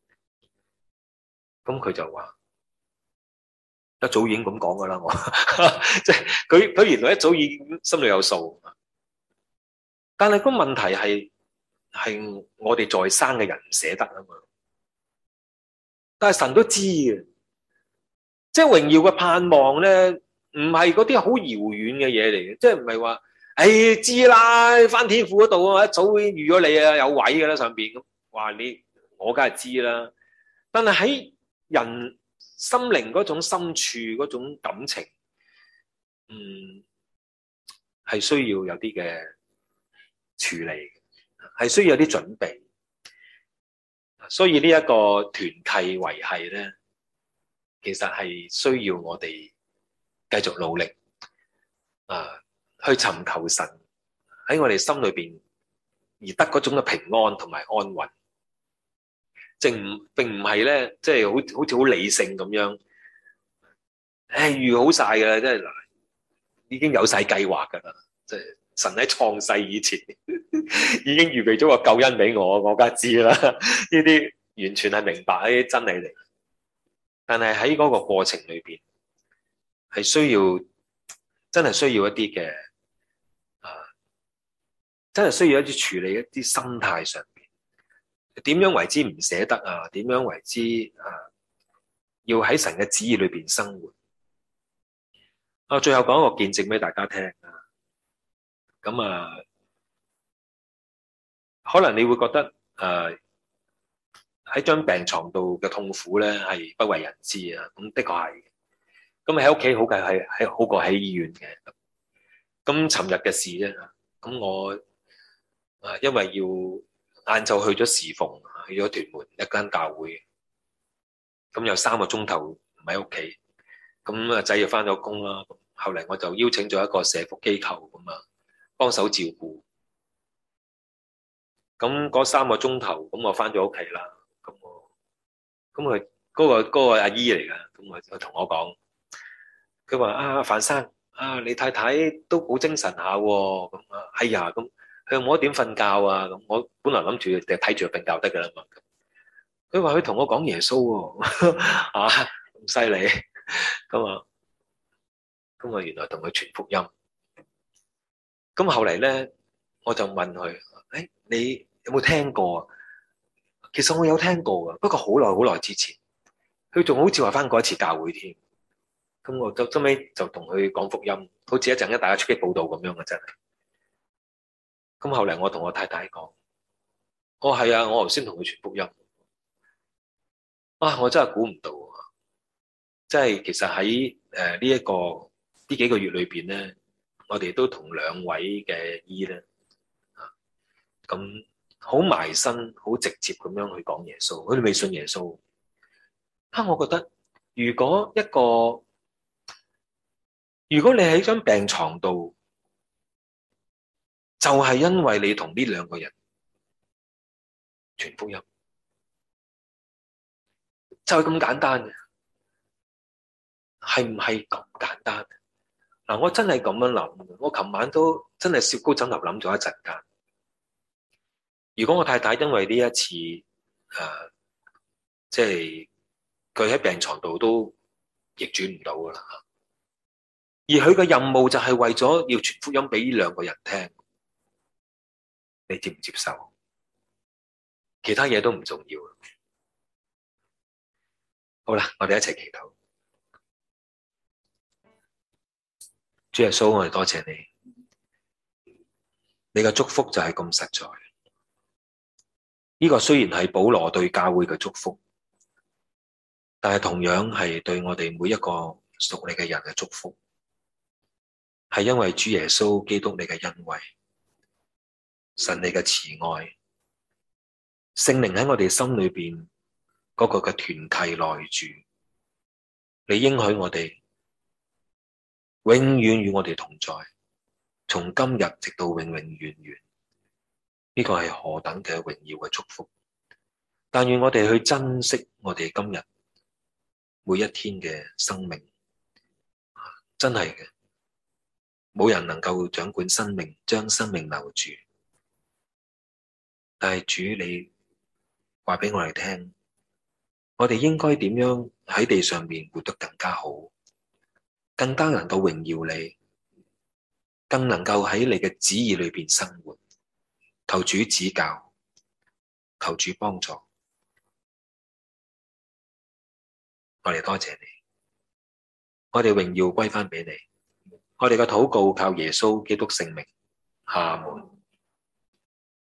咁佢就話一早已經咁講噶啦，我即係佢原來一早已經心裏有數。但係個問題係我哋在生嘅人唔捨得啊嘛。但係神都知嘅，即係榮耀嘅盼望咧，唔係嗰啲好遙遠嘅嘢嚟嘅，即係唔係話知啦，翻天父嗰度啊，一早已經預咗你啊，有位噶啦上邊咁。話我梗係知啦。但係喺人心靈嗰種深處嗰種感情，係需要有啲嘅處理，係需要有啲準備。所以呢一個團契維繫咧，其實係需要我哋繼續努力去尋求神喺我哋心裏邊而得嗰種嘅平安同埋安穩。並唔係咧，即係好似好理性咁樣，預好晒㗎啦，即係已經有晒計劃㗎啦。即係神喺創世以前已經預備咗個救恩俾我梗係知啦。呢啲完全係明白呢啲真理嚟。但係喺嗰個過程裏邊，係真係需要一啲嘅真係需要一啲處理一啲心態上邊，點樣為之唔捨得啊？點樣為之要喺神嘅旨意裏邊生活？最後講一個見證俾大家聽啊！咁可能你會覺得喺張病床度嘅痛苦咧係不為人知啊！咁的確係，咁喺屋企好計係好過喺醫院嘅。咁尋日嘅事啫，咁我因為要晏晝去咗侍奉，去咗屯門一間教會，咁有3個鐘頭唔喺屋企，咁仔又翻咗工啦。後嚟我就邀請咗一個社福機構咁幫手照顧。咁嗰3個鐘頭，咁我翻咗屋企啦。咁佢嗰個阿姨嚟噶，咁佢同我講，佢話范生你太太都好精神下喎。咁係啊，咁佢冇一點瞓覺啊。咁我本來諗住睇住佢瞓覺得噶啦嘛。佢話佢同我講耶穌喎，咁犀利。咁原來同佢傳福音。咁後嚟咧，我就問佢，你有冇聽過啊？其實我有聽過噶，不過好耐之前，佢仲好似話翻過一次教會添。咁我就後尾就同佢講福音，好似一陣大家出擊報道咁樣嘅真係。咁後嚟我同我太太講，係啊，我頭先同佢傳福音。我真係估唔到，即係其實喺呢幾個月裏邊咧，我哋都同2位嘅醫咧，咁好埋身、好直接咁樣去講耶穌，佢哋未信耶穌。我覺得如果你喺張病床度，就係因為你同呢2個人傳福音，就係咁簡單嘅，係唔係咁簡單？我真係咁樣諗，我琴晚都真係攝高枕頭諗咗一陣間。如果我太太因為呢一次即係佢喺病床度都逆轉唔到噶啦，而佢嘅任務就係為咗要傳福音俾呢2個人聽，你接唔接受？其他嘢都唔重要。好啦，我哋一齊祈禱。主耶穌，我哋多謝你，你嘅祝福就係咁實在。呢個雖然係保羅對教會嘅祝福，但係同樣係對我哋每一個屬你嘅人嘅祝福，係因為主耶穌基督你嘅恩惠，神你嘅慈愛，聖靈喺我哋心裏邊嗰個嘅團契內住，你應許我哋永遠與我哋同在，從今日直到永永遠遠。呢個係何等嘅榮耀嘅祝福！但願我哋去珍惜我哋今日每一天嘅生命，真係嘅，冇人能夠掌管生命，將生命留住。但係主，你話俾我哋聽，我哋應該點樣喺地上面活得更加好，更加能夠榮耀你，更能夠喺你嘅旨意裏邊生活。求主指教，求主幫助，我哋多謝你，我哋榮耀歸翻俾你，我哋嘅禱告靠耶穌基督聖名，阿門。